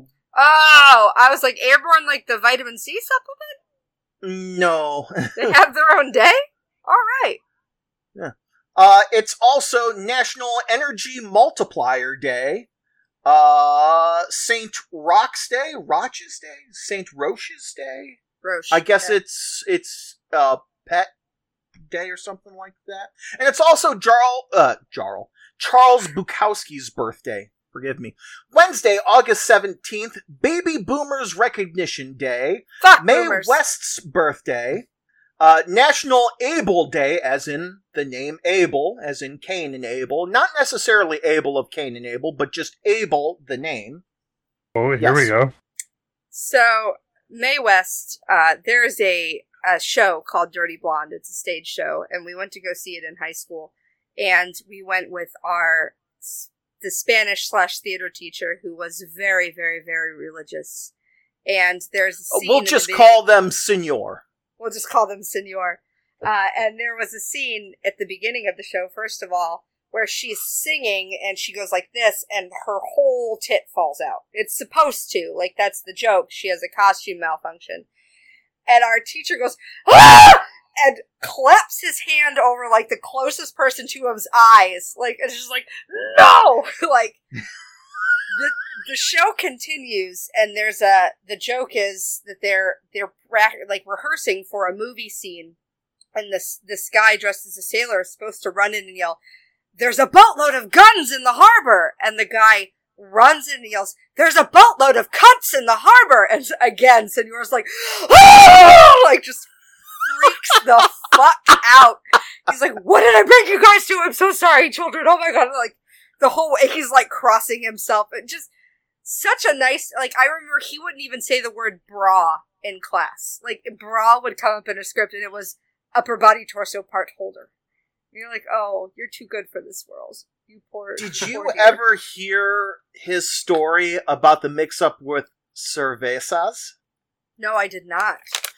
Oh, I was like, Airborne, like the vitamin C supplement? No. They have their own day? Alright. Yeah. Uh, it's also National Energy Multiplier Day. Uh, Saint Roch's Day, Roch's Day, Saint Roche's Day. Roche. I guess yeah. it's it's uh Pet Day or something like that. And it's also Jarl, uh, Jarl, Charles Bukowski's birthday. Forgive me. Wednesday, August seventeenth, Baby Boomers Recognition Day. Fuck Mae boomers. West's birthday. Uh, National Abel Day, as in the name Abel, as in Cain and Abel. Not necessarily Abel of Cain and Abel, but just Abel, the name. Oh, here Yes. we go. So, Mae West, uh, there's a, a show called Dirty Blonde. It's a stage show, and we went to go see it in high school. And we went with our, the Spanish slash theater teacher, who was very, very, very religious. And there's a scene We'll in the just video- call them Senor. We'll just call them Senor. Uh, and there was a scene at the beginning of the show, first of all, where she's singing and she goes like this and her whole tit falls out. It's supposed to. Like, that's the joke. She has a costume malfunction. And our teacher goes, ah! And claps his hand over, like, the closest person to him's eyes. Like, it's just like, no! Like, the the show continues, and there's a, the joke is that they're, they're, like, rehearsing for a movie scene, and this, this guy dressed as a sailor is supposed to run in and yell, "There's a boatload of guns in the harbor!" And the guy runs in and yells, "There's a boatload of cunts in the harbor!" And again, Senor's like, "Oh!" Like, just freaks the fuck out. He's like, "What did I bring you guys to? I'm so sorry, children. Oh my god." Like, the whole way he's like crossing himself. And just such a nice, like, I remember he wouldn't even say the word bra in class. Like, bra would come up in a script and it was upper body torso part holder. And you're like, oh, you're too good for this world. You poor. Did poor you dear. ever hear his story about the mix-up with cervezas? No, I did not.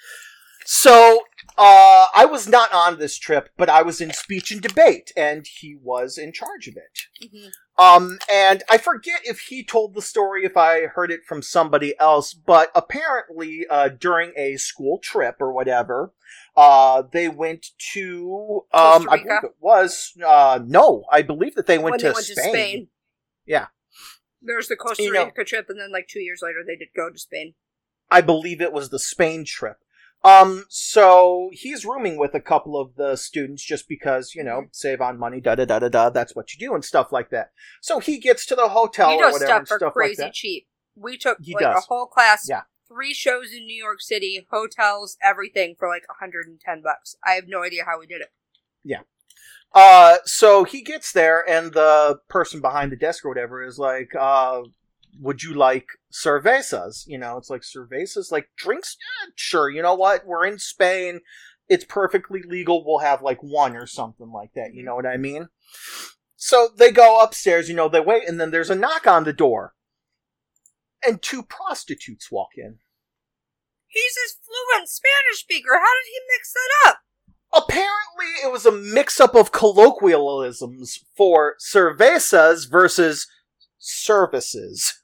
So, uh, I was not on this trip, but I was in speech and debate, and he was in charge of it. Mm-hmm. Um, and I forget if he told the story, if I heard it from somebody else, but apparently, uh, during a school trip or whatever, uh, they went to, um, I believe it was, uh, no, I believe that they went, when to, they went Spain. to Spain. Yeah. There was the Costa You know- Rica trip, and then like two years later they did go to Spain. I believe it was the Spain trip. Um, so he's rooming with a couple of the students just because, you know, save on money, da da da da da, that's what you do and stuff like that. So he gets to the hotel He or does whatever stuff and for stuff crazy like that. cheap. We took He like does. a whole class, Yeah. three shows in New York City, hotels, everything for like one hundred ten bucks. I have no idea how we did it. Yeah. Uh, so he gets there and the person behind the desk or whatever is like, uh, would you like cervezas? You know, it's like, cervezas? Like, drinks? Yeah, sure, you know what? We're in Spain. It's perfectly legal. We'll have, like, one or something like that. You know what I mean? So they go upstairs, you know, they wait, and then there's a knock on the door. And two prostitutes walk in. He's a fluent Spanish speaker. How did he mix that up? Apparently, it was a mix-up of colloquialisms for cervezas versus services.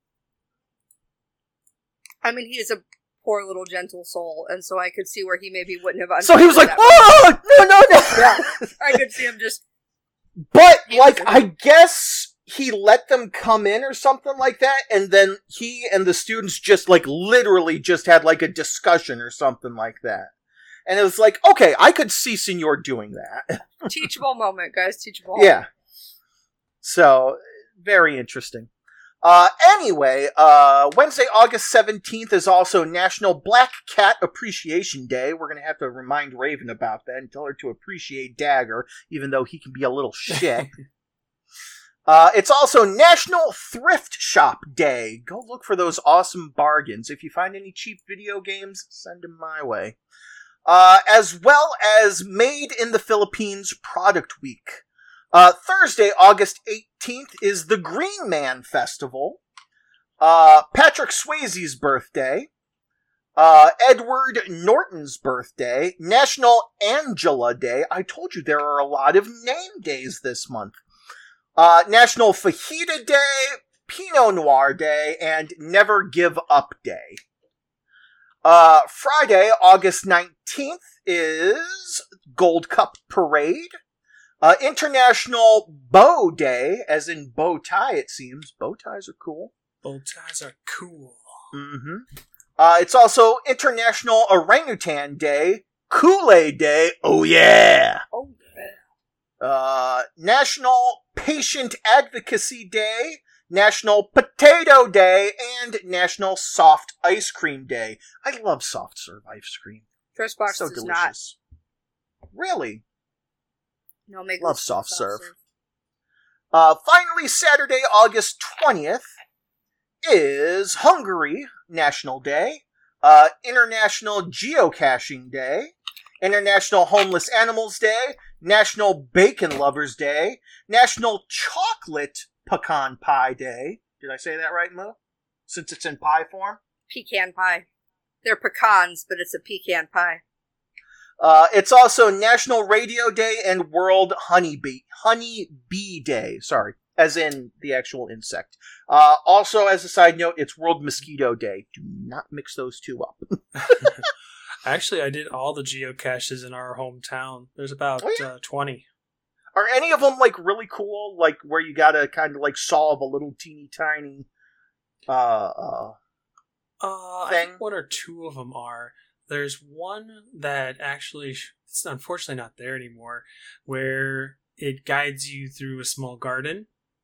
I mean, he is a poor little gentle soul, and so I could see where he maybe wouldn't have. So he was like, that "Oh, no, no, no!" Yeah. I could see him just. But, He like, was- I guess he let them come in or something like that, and then he and the students just, like, literally just had, like, a discussion or something like that. And it was like, okay, I could see Senor doing that. Teachable moment, guys. Teachable. moment. Yeah. So, very interesting. Uh, anyway, uh, Wednesday, August seventeenth is also National Black Cat Appreciation Day. We're gonna have to remind Raven about that and tell her to appreciate Dagger, even though he can be a little shit. uh, it's also National Thrift Shop Day. Go look for those awesome bargains. If you find any cheap video games, send them my way. Uh, as well as Made in the Philippines Product Week. Uh, Thursday, August eighteenth is the Green Man Festival. Uh, Patrick Swayze's birthday. Uh, Edward Norton's birthday. National Angela Day. I told you there are a lot of name days this month. Uh, National Fajita Day, Pinot Noir Day, and Never Give Up Day. Uh, Friday, August nineteenth is Gold Cup Parade. Uh, International Bow Day, as in bow tie, it seems. Bow ties are cool. Bow ties are cool. Mm-hmm. Uh, it's also International Orangutan Day, Kool-Aid Day, oh yeah! Oh, yeah. Uh, National Patient Advocacy Day, National Potato Day, and National Soft Ice Cream Day. I love soft serve ice cream. Dressbox So does delicious. Really? not. No, make Love this soft serve. Uh, finally, Saturday, August twentieth is Hungary National Day, uh, International Geocaching Day, International Homeless Animals Day, National Bacon Lovers Day, National Chocolate Pecan Pie Day. Did I say that right, Mo? Since it's in pie form? Pecan pie. They're pecans, but it's a pecan pie. Uh, it's also National Radio Day and World Honey Bee, Honey Bee Day. Sorry, as in the actual insect. Uh, also, as a side note, it's World Mosquito Day. Do not mix those two up. Actually, I did all the geocaches in our hometown. There's about Oh, yeah? uh, twenty. Are any of them, like, really cool? Like, where you gotta kind of, like, solve a little teeny tiny, uh, uh... Uh, I thing? think one or two of them are. There's one that actually, it's unfortunately not there anymore, where it guides you through a small garden,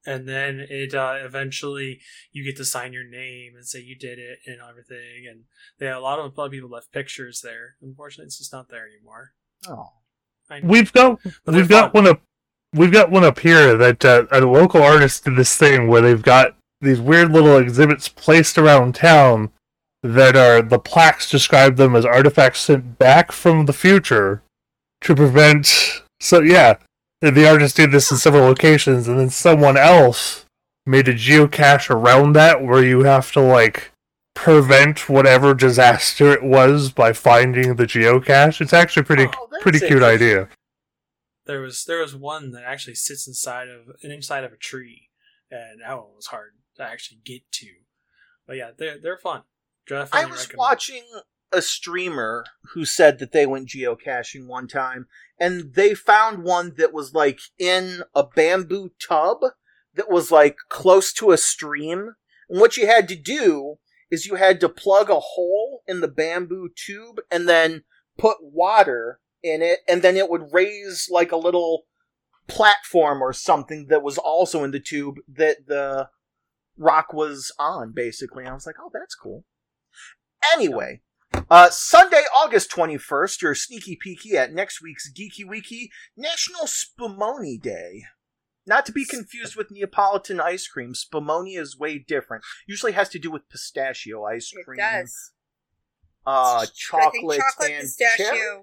and then it uh, eventually you get to sign your name and say you did it and everything. And yeah, a lot of a lot of people left pictures there. Unfortunately, it's just not there anymore. Oh, I, We've got But we've they're got fun. one up we've got one up here that uh, a local artist did this thing where they've got these weird little exhibits placed around town that are the plaques describe them as artifacts sent back from the future to prevent. So yeah, the artist did this in several locations, and then someone else made a geocache around that where you have to like prevent whatever disaster it was by finding the geocache. It's actually pretty Oh, that's pretty cute interesting. idea. There was there was one that actually sits inside of an inside of a tree, and that one was hard to actually get to. But yeah, they're they're fun. Definitely I was recommend. watching a streamer who said that they went geocaching one time, and they found one that was like in a bamboo tub that was like close to a stream. And what you had to do is you had to plug a hole in the bamboo tube and then put water in it, and then it would raise like a little platform or something that was also in the tube that the rock was on, basically. And I was like, oh, that's cool. Anyway, uh, Sunday, August twenty-first, your sneaky peeky at next week's Geeky Weeky, National Spumoni Day. Not to be confused with Neapolitan ice cream. Spumoni is way different. Usually has to do with pistachio ice It cream. does. Uh, I think chocolate, chocolate and pistachio. cherry?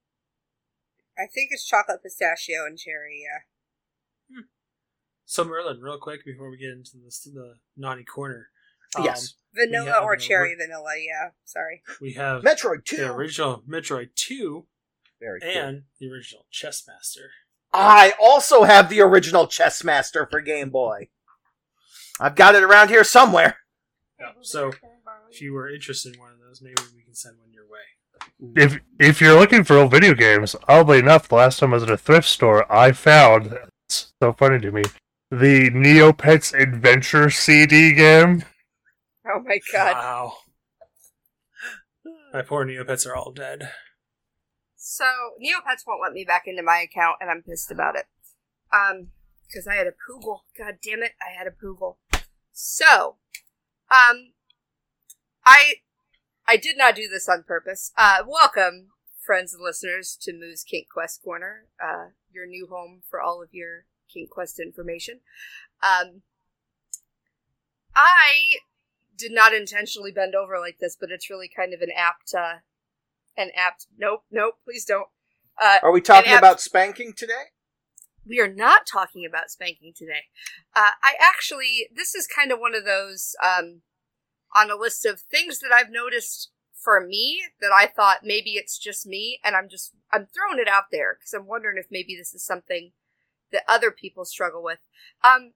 I think it's chocolate pistachio and cherry. Yeah. So Merlin, real quick before we get into this the naughty corner. Um, Yes. Vanilla have or an cherry over- vanilla. Yeah. Sorry. We have Metroid two. the original Metroid two Very cool. and the original Chess Master. I also have the original Chess Master for Game Boy. I've got it around here somewhere. Yeah. So if you were interested in one of those, maybe we can send one your way. If if you're looking for old video games, oddly enough, the last time I was at a thrift store, I found, it's so funny to me, the Neopets Adventure C D game. Oh my god. Wow. My poor Neopets are all dead. So Neopets won't let me back into my account, and I'm pissed about it. Um, because I had a Poogle. God damn it, I had a Poogle. So, um, I I did not do this on purpose. Uh, welcome, friends and listeners, to Moo's Kink Quest Corner, uh, your new home for all of your Kink Quest information. Um, I did not intentionally bend over like this, but it's really kind of an apt, uh, an apt, nope, nope, please don't. Uh, Are we talking an apt- about spanking today? we are not talking about spanking today. Uh, I actually, this is kind of one of those, um, on a list of things that I've noticed for me that I thought maybe it's just me, and I'm just, I'm throwing it out there because I'm wondering if maybe this is something that other people struggle with. Um,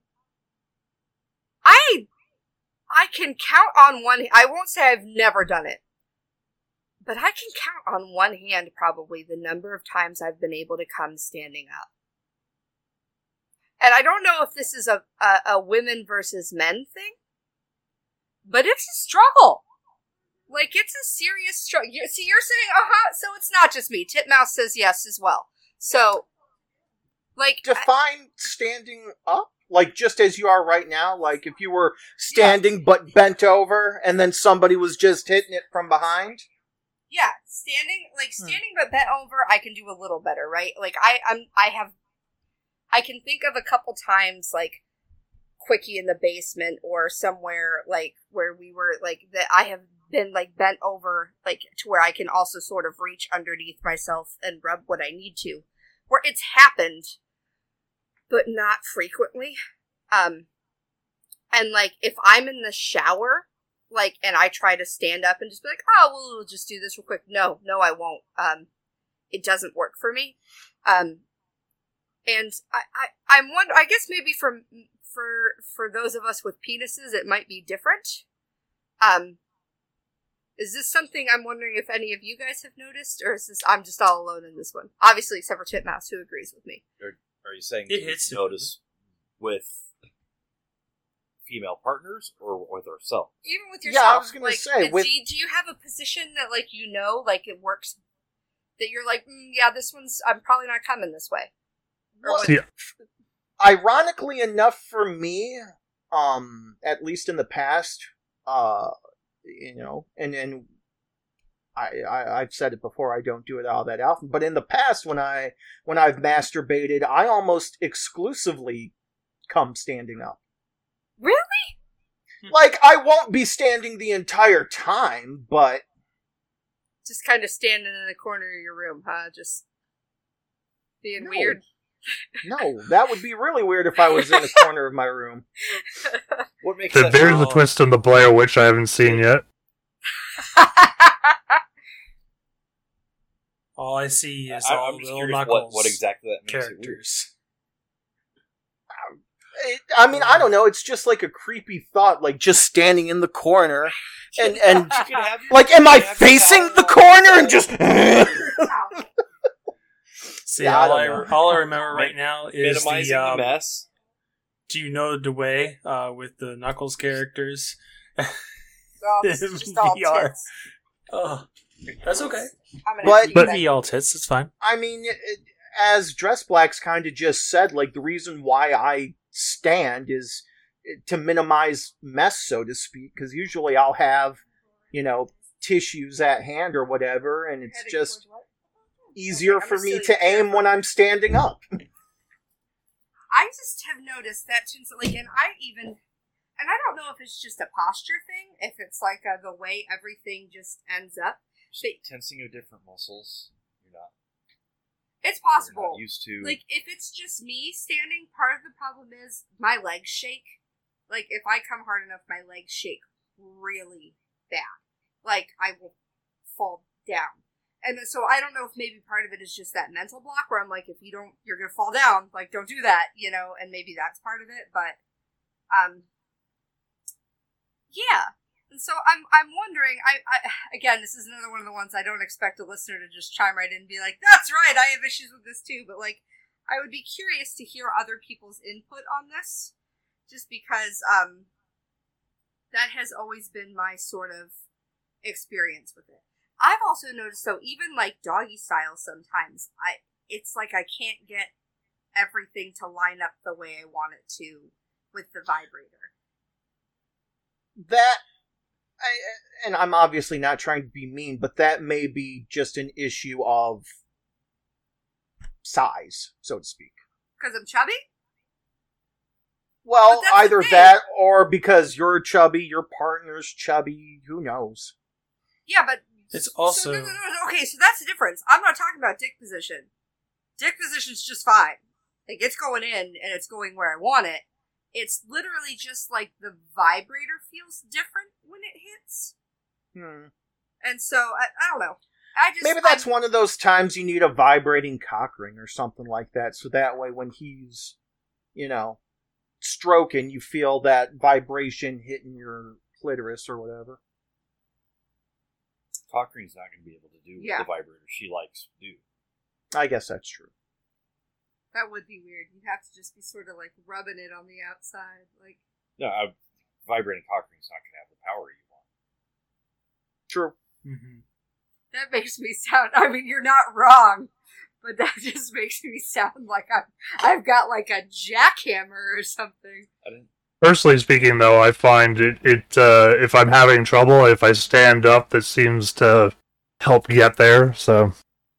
I, I can count on one, I won't say I've never done it, but I can count on one hand probably the number of times I've been able to come standing up. And I don't know if this is a, a, a women versus men thing, but it's a struggle. Like, it's a serious struggle. You, see, you're saying, uh-huh, so it's not just me. Titmouse says yes as well. So, like... I, Define standing up? Like, just as you are right now? Like, if you were standing but bent over, and then somebody was just hitting it from behind? yeah, standing, like, standing but bent over, I can do a little better, right? Like, I, I'm, I have... I can think of a couple times, like, Quickie in the basement or somewhere, like, where we were, like, that I have been, like, bent over, like, to where I can also sort of reach underneath myself and rub what I need to. Where it's happened, but not frequently. Um, and, like, if I'm in the shower, like, and I try to stand up and just be like, oh, well, we'll just do this real quick. No, no, I won't. Um, it doesn't work for me. Um, And I, I, I'm wonder. I guess maybe for for for those of us with penises, it might be different. Um, is this something I'm wondering if any of you guys have noticed, or is this I'm just all alone in this one? Obviously, except for Titmouse, who agrees with me. Are, are you saying It you hits notice with female partners or with ourselves? Even with Yeah, yourself, I was gonna like, say, do, with- you, do you have a position that like you know, like it works? That you're like, mm, yeah, this one's I'm probably not coming this way. Or Well, what- See, ironically enough for me, um, at least in the past, uh, you know, and, and I, I, I've said it before, I don't do it all that often, but in the past when I, when I've masturbated, I almost exclusively come standing up. Really? Like, I won't be standing the entire time, but... Just kind of standing in the corner of your room, huh? Just being No. weird. No, that would be really weird if I was in a corner of my room. What makes There- that There's the oh, twist in the Blair Witch I haven't seen yet. All I see is I, all I'm just Little curious Knuckles what, what exactly that makes it weird. characters. It, I mean, I don't know, it's just like a creepy thought, like just standing in the corner, and, and You can have your- like, am you I can have your facing the Tylenol corner and and just... See, Yeah, I all, don't I, know. all I remember right now is minimizing the, the, um, mess. do you know Dwayne uh, with the Knuckles characters? Oh, this is just all V R. tits. Oh, that's okay. I'm gonna But- have to But do that. be all tits, it's fine. I mean, it, as Dress Blacks kind of just said, like, the reason why I stand is to minimize mess, so to speak, because usually I'll have, you know, tissues at hand or whatever, and it's Heading just towards what? easier Okay, I'm for just me sitting to aim here. when I'm standing up. I just have noticed that since, like, and I even, and I don't know if it's just a posture thing, if it's like uh, the way everything just ends up. But Tensing of different muscles. You're not, it's you're possible. not used to. Like, if it's just me standing, part of the problem is my legs shake. Like, if I come hard enough, my legs shake really bad. Like, I will fall down. And so I don't know if maybe part of it is just that mental block where I'm like, if you don't, you're going to fall down. Like, don't do that, you know, and maybe that's part of it. But, um, yeah. And so I'm I'm wondering, I, I again, this is another one of the ones I don't expect a listener to just chime right in and be like, that's right, I have issues with this too. But, like, I would be curious to hear other people's input on this, just because um, that has always been my sort of experience with it. I've also noticed, though, even like doggy style sometimes, I it's like I can't get everything to line up the way I want it to with the vibrator. That, I, and I'm obviously not trying to be mean, but that may be just an issue of size, so to speak. Because I'm chubby? Well, But that's the either thing. that or because you're chubby, your partner's chubby, who knows? Yeah, but... It's So, also no, no, no, no, okay, so that's the difference. I'm not talking about dick position. Dick position's just fine. Like, it's going in, and it's going where I want it. It's literally just, like, the vibrator feels different when it hits. Hmm. And so, I, I don't know. I just... Maybe that's I'm- one of those times you need a vibrating cock ring or something like that, so that way when he's, you know, stroking, you feel that vibration hitting your clitoris or whatever. Cochrane's not going to be able to do Yeah. the vibrator she likes to do. I guess that's true. That would be weird. You'd have to just be sort of, like, rubbing it on the outside. Like, No, a vibrating Cochrane's not going to have the power you want. True. Mhm. that makes me sound... I mean, you're not wrong. But that just makes me sound like I'm, I've got, like, a jackhammer or something. I didn't. Personally speaking, though, I find it, it uh, if I'm having trouble, if I stand up, that seems to help get there. So,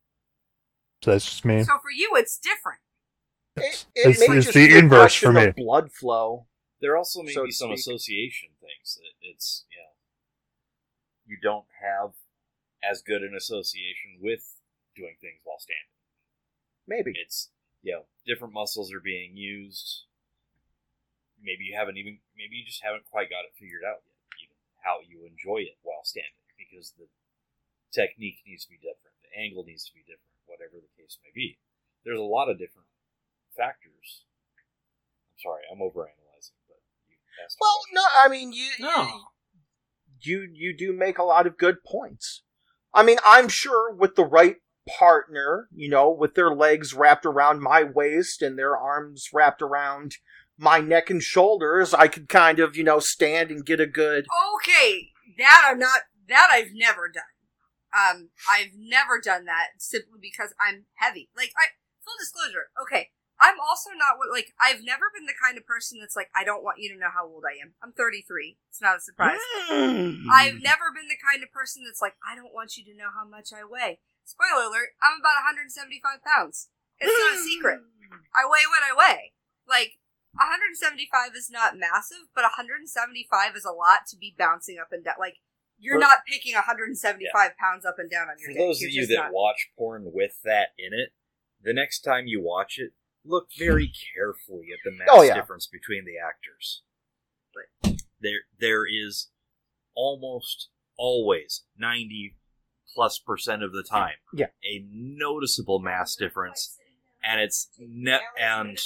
so that's just me. So for you, it's different. It, it It's- may it's just the be a inverse for question me. of blood flow. There also may So be to some speak. association things. That it's, you know, you don't have as good an association with doing things while standing. Maybe. It's, you know, different muscles are being used. Maybe you haven't even, maybe you just haven't quite got it figured out yet, even how you enjoy it while standing, because the technique needs to be different, the angle needs to be different, whatever the case may be. There's a lot of different factors. I'm sorry, I'm overanalyzing, but you asked a Well, question. no, I mean, you, No. you you do make a lot of good points. I mean, I'm sure with the right partner, you know, with their legs wrapped around my waist and their arms wrapped around my neck and shoulders, I could kind of, you know, stand and get a good... Okay, that I'm not. That I've never done. Um, I've never done that simply because I'm heavy. Like, I full disclosure. Okay, I'm also not what, like, I've never been the kind of person that's like, I don't want you to know how old I am. I'm thirty-three. It's not a surprise. Mm. I've never been the kind of person that's like, I don't want you to know how much I weigh. Spoiler alert, I'm about one hundred seventy-five pounds. It's not a secret. I weigh what I weigh. Like, one hundred seventy-five is not massive, but one hundred seventy-five is a lot to be bouncing up and down. Like, you're For, not picking one hundred seventy-five yeah. pounds up and down on your For dick. those you're of you that not. watch porn with that in it, the next time you watch it, look very carefully at the mass oh, yeah. difference between the actors. There, there is almost always ninety plus percent of the time yeah. a noticeable mass difference, and it's ne- and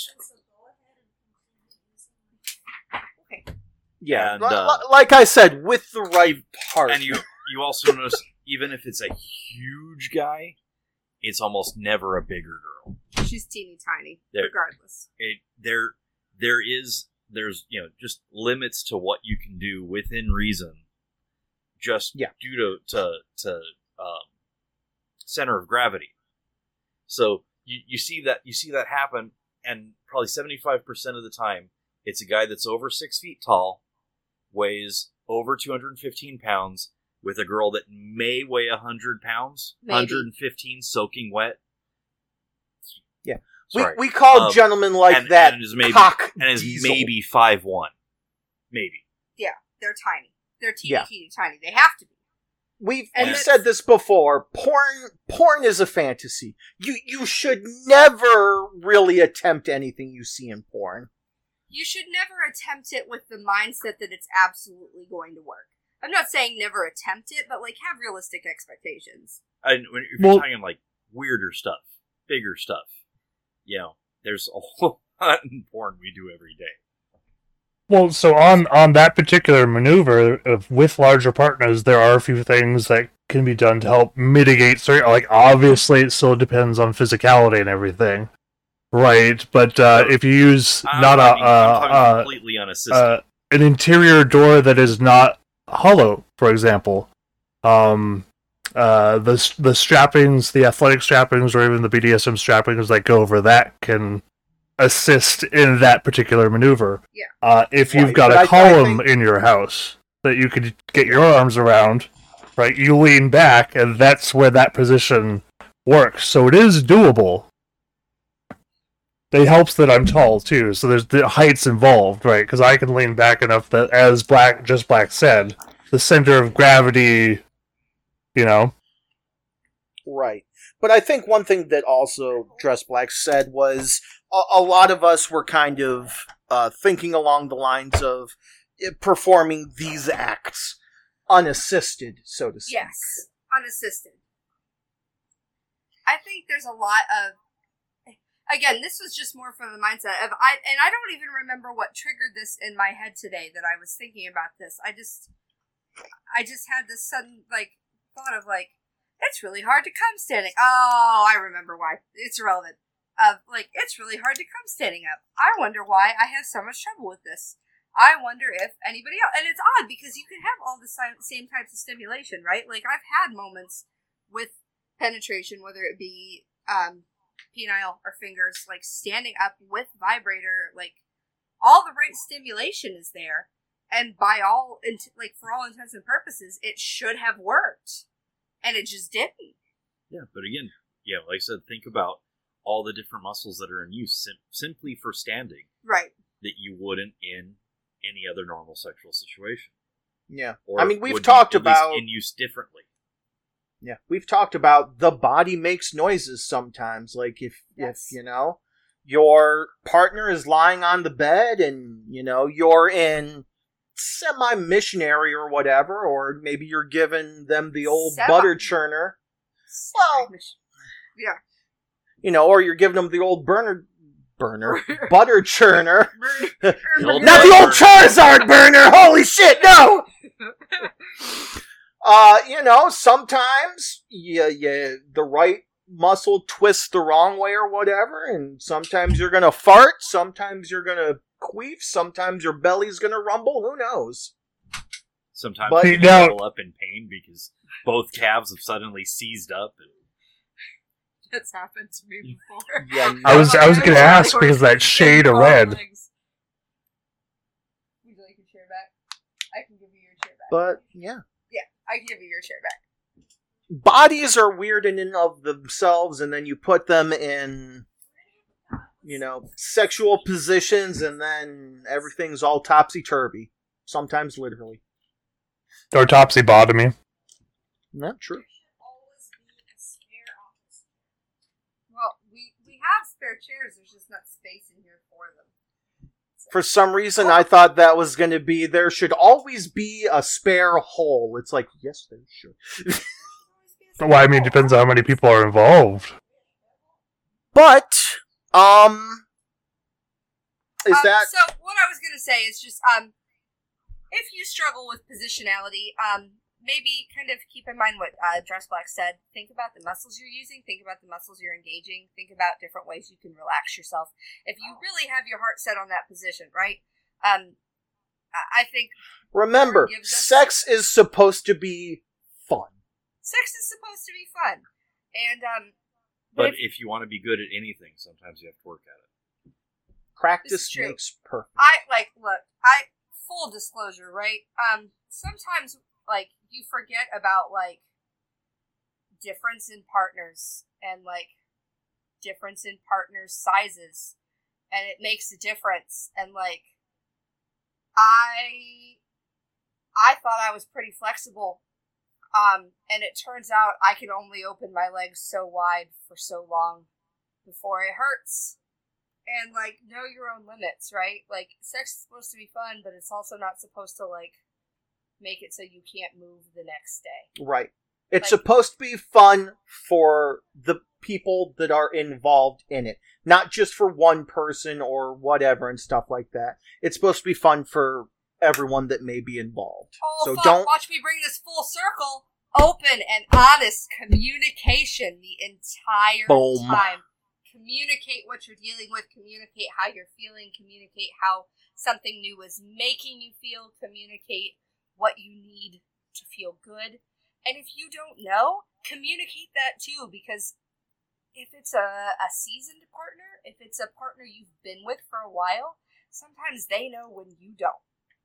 okay. yeah, and, L- uh, like I said, with the right part, and you you also notice even if it's a huge guy, it's almost never a bigger girl. She's teeny tiny, there, regardless. It, there, there is, there's, you know, just limits to what you can do within reason, just yeah. due to to, to um, center of gravity. So you, you see that you see that happen, and probably seventy-five percent of the time, it's a guy that's over six feet tall, weighs over two hundred fifteen pounds, with a girl that may weigh one hundred pounds, Maybe. one hundred fifteen soaking wet. Yeah. Sorry. We we call Um, gentlemen like and, that and is maybe, cock and is diesel. maybe five one, maybe. Yeah, they're tiny. They're teeny, Yeah. teeny, tiny. They have to be. We've, And we've it's- said this before. Porn, porn is a fantasy. You you should never really attempt anything you see in porn. You should never attempt it with the mindset that it's absolutely going to work. I'm not saying never attempt it, but like have realistic expectations. And when if you're Well- talking like weirder stuff, bigger stuff, you know, there's a whole lot in porn we do every day. Well, so on on that particular maneuver of with larger partners, there are a few things that can be done to help mitigate certain. Like obviously, it still depends on physicality and everything, right? But uh, if you use I'm not talking, a I'm talking uh, completely uh, unassisted. uh, an interior door that is not hollow, for example, um, uh, the the strappings, the athletic strappings, or even the B D S M strappings that go over that can assist in that particular maneuver. Yeah. Uh, if you've Right, got but a I- I column think- in your house that you could get your arms around, right? You lean back, and that's where that position works. So it is doable. It helps that I'm tall too, so there's the heights involved, right? Because I can lean back enough that, as Black just Black said, the center of gravity, you know. Right. But I think one thing that also Dress Black said was a, a lot of us were kind of uh, thinking along the lines of uh, performing these acts unassisted, so to speak. Yes, unassisted. I think there's a lot of. Again, this was just more from the mindset of I, and I don't even remember what triggered this in my head today that I was thinking about this. I just, I just had this sudden like thought of like, it's really hard to come standing. Oh, I remember why. It's irrelevant. Of like, it's really hard to come standing up. I wonder why I have so much trouble with this. I wonder if anybody else. And it's odd because you can have all the si- same types of stimulation, right? Like I've had moments with penetration, whether it be um. penile or fingers, like standing up with vibrator, like all the right stimulation is there, and by all int- like for all intents and purposes, it should have worked, and it just didn't. Yeah, but again, yeah, like I said, think about all the different muscles that are in use sim- simply for standing Right. that you wouldn't in any other normal sexual situation. Yeah. Or I mean, we've would be talked at least about in use differently. Yeah, we've talked about the body makes noises sometimes. Like if, Yes. if you know, your partner is lying on the bed and, you know, you're in semi-missionary or whatever, or maybe you're giving them the old Semi- butter churner, Well- yeah. you know, or you're giving them the old burner, burner, butter churner. The old Not the butter old churner. Charizard burner! Holy shit, no! Uh, you know, sometimes you, you, the right muscle twists the wrong way or whatever, and sometimes you're gonna fart, sometimes you're gonna queef, sometimes your belly's gonna rumble, who knows? Sometimes But- you Now- double up in pain because both calves have suddenly seized up. And That's happened to me before. Yeah, I was I was I'm gonna like, ask really because that shade of Oh, red. legs. Would you like your chair back? I can give you your chair back. but yeah. Yeah, I can give you your chair back. Bodies are weird in and of themselves, and then you put them in, you know, sexual positions, and then everything's all topsy-turvy. Sometimes literally. Or topsy-bottomy. Not true. Well, we, we have spare chairs, there's just not space in here for them. For some reason, I thought that was going to be, there should always be a spare hole. It's like, yes, there should. Well, I mean, it depends on how many people are involved. But, um, is Um, that... So, what I was going to say is just, um, if you struggle with positionality, um, maybe kind of keep in mind what uh, Dress Black said. Think about the muscles you're using. Think about the muscles you're engaging. Think about different ways you can relax yourself. If you really have your heart set on that position, right? Um, I I think Remember, gives us- sex is supposed to be fun. sex is supposed to be fun. And, um, But if- if you want to be good at anything, sometimes you have to work at it. Practice This is true. makes perfect. I, like, look, I, full disclosure, right? Um, sometimes, like, you forget about, like, difference in partners and, like, difference in partners' sizes, and it makes a difference. And, like, I, I thought I was pretty flexible, um, and it turns out I can only open my legs so wide for so long before it hurts. And, like, know your own limits, right? Like, sex is supposed to be fun, but it's also not supposed to, like, make it so you can't move the next day. Right. It's Like- supposed to be fun for the people that are involved in it. Not just for one person or whatever and stuff like that. It's supposed to be fun for everyone that may be involved. Oh, so fuck, don't... watch me bring this full circle. Open and honest communication the entire Boom. time. Communicate what you're dealing with, communicate how you're feeling, communicate how something new is making you feel, communicate what you need to feel good. And if you don't know, communicate that too, because if it's a, a seasoned partner, if it's a partner you've been with for a while, sometimes they know when you don't.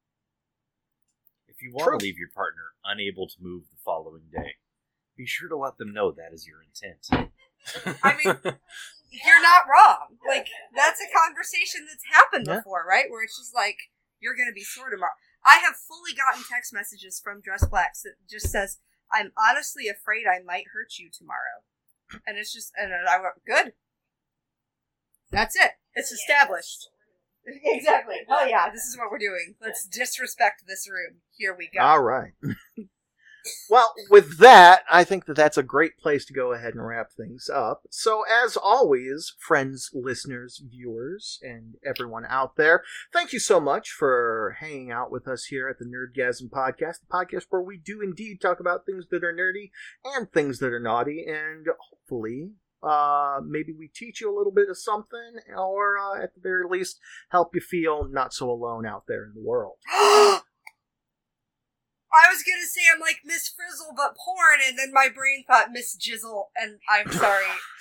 If you want True. to leave your partner unable to move the following day, be sure to let them know that is your intent. I mean, you're not wrong. Like, that's a conversation that's happened Yeah. before, right? Where it's just like, you're going to be sore tomorrow. I have fully gotten text messages from Dress Blacks that just says, I'm honestly afraid I might hurt you tomorrow. And it's just, and I went, good. That's it. It's established. Exactly. Oh yeah, this is what we're doing. Let's disrespect this room. Here we go. All right. Well, with that, I think that that's a great place to go ahead and wrap things up. So, as always, friends, listeners, viewers, and everyone out there, thank you so much for hanging out with us here at the Nerdgasm Podcast, the podcast where we do indeed talk about things that are nerdy and things that are naughty, and hopefully, uh, maybe we teach you a little bit of something, or uh, at the very least, help you feel not so alone out there in the world. I was gonna say I'm like Miss Frizzle but porn, and then my brain thought Miss Jizzle, and I'm sorry.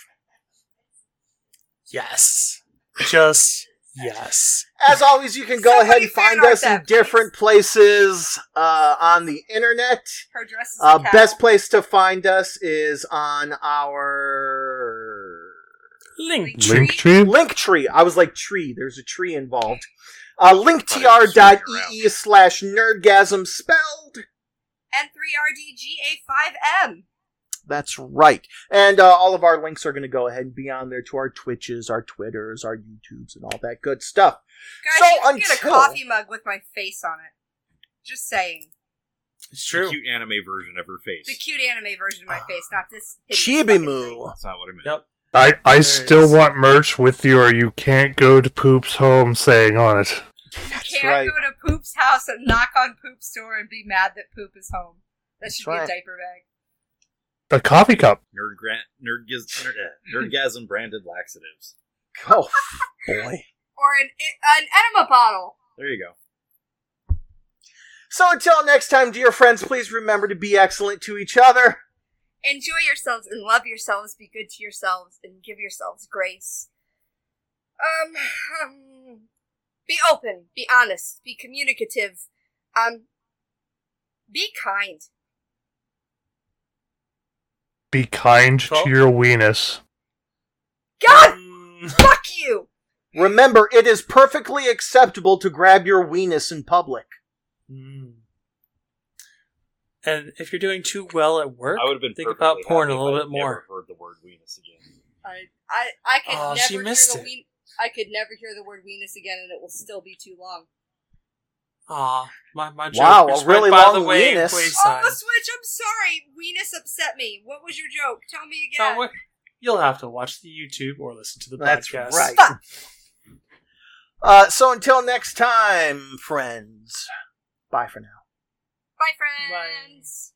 Yes. Just yes. As always, you can go Somebody ahead and find fan art us in that, different places uh, on the internet. Her dress is Uh, a cow. best place to find us is on our Link. Linktree? Linktree. I was like tree. There's a tree involved. Uh, linktr.ee slash nerdgasm spelled. N three R D G A five M. That's right. And uh, all of our links are going to go ahead and be on there to our Twitches, our Twitters, our YouTubes, and all that good stuff. Guys, So you can get a until- coffee mug with my face on it. Just saying. It's The true. cute anime version of her face. The cute anime version of my face, not this hideous Chibi fucking Moo. thing. That's not what I meant. Yep. I, I There still is. want merch with your "You can't go to Poop's home" saying on it. That's Can't right. go to Poop's house and knock on Poop's door and be mad that Poop is home. That should That's be right. a diaper bag. A coffee cup. Nerd gra- nerdgiz- nerd, uh, nerdgasm branded laxatives. Oh, boy. Or an, an enema bottle. There you go. So until next time, dear friends, please remember to be excellent to each other. enjoy yourselves and love yourselves. Be good to yourselves and give yourselves grace. Um, um be open. Be honest. Be communicative. Um, be kind. Be kind Well- to your weenus. God, Mm, fuck you! Remember, it is perfectly acceptable to grab your weenus in public. mm. And if you're doing too well at work, I would have been think perfectly about porn happy a if little I bit more. Never heard the word weenus again. I, I, I could Oh, never she hear missed the it. ween- I could never hear the word weenus again, and it will still be too long. Aw, my, my joke Wow, just a really went by the long way weenus. Oh, wayside. the switch! I'm sorry. Weenus upset me. What was your joke? Tell me again. Don't worry. You'll have to watch the YouTube or listen to the That's podcast. right. Fuck. Uh, so until next time, friends. Bye for now. Bye, friends.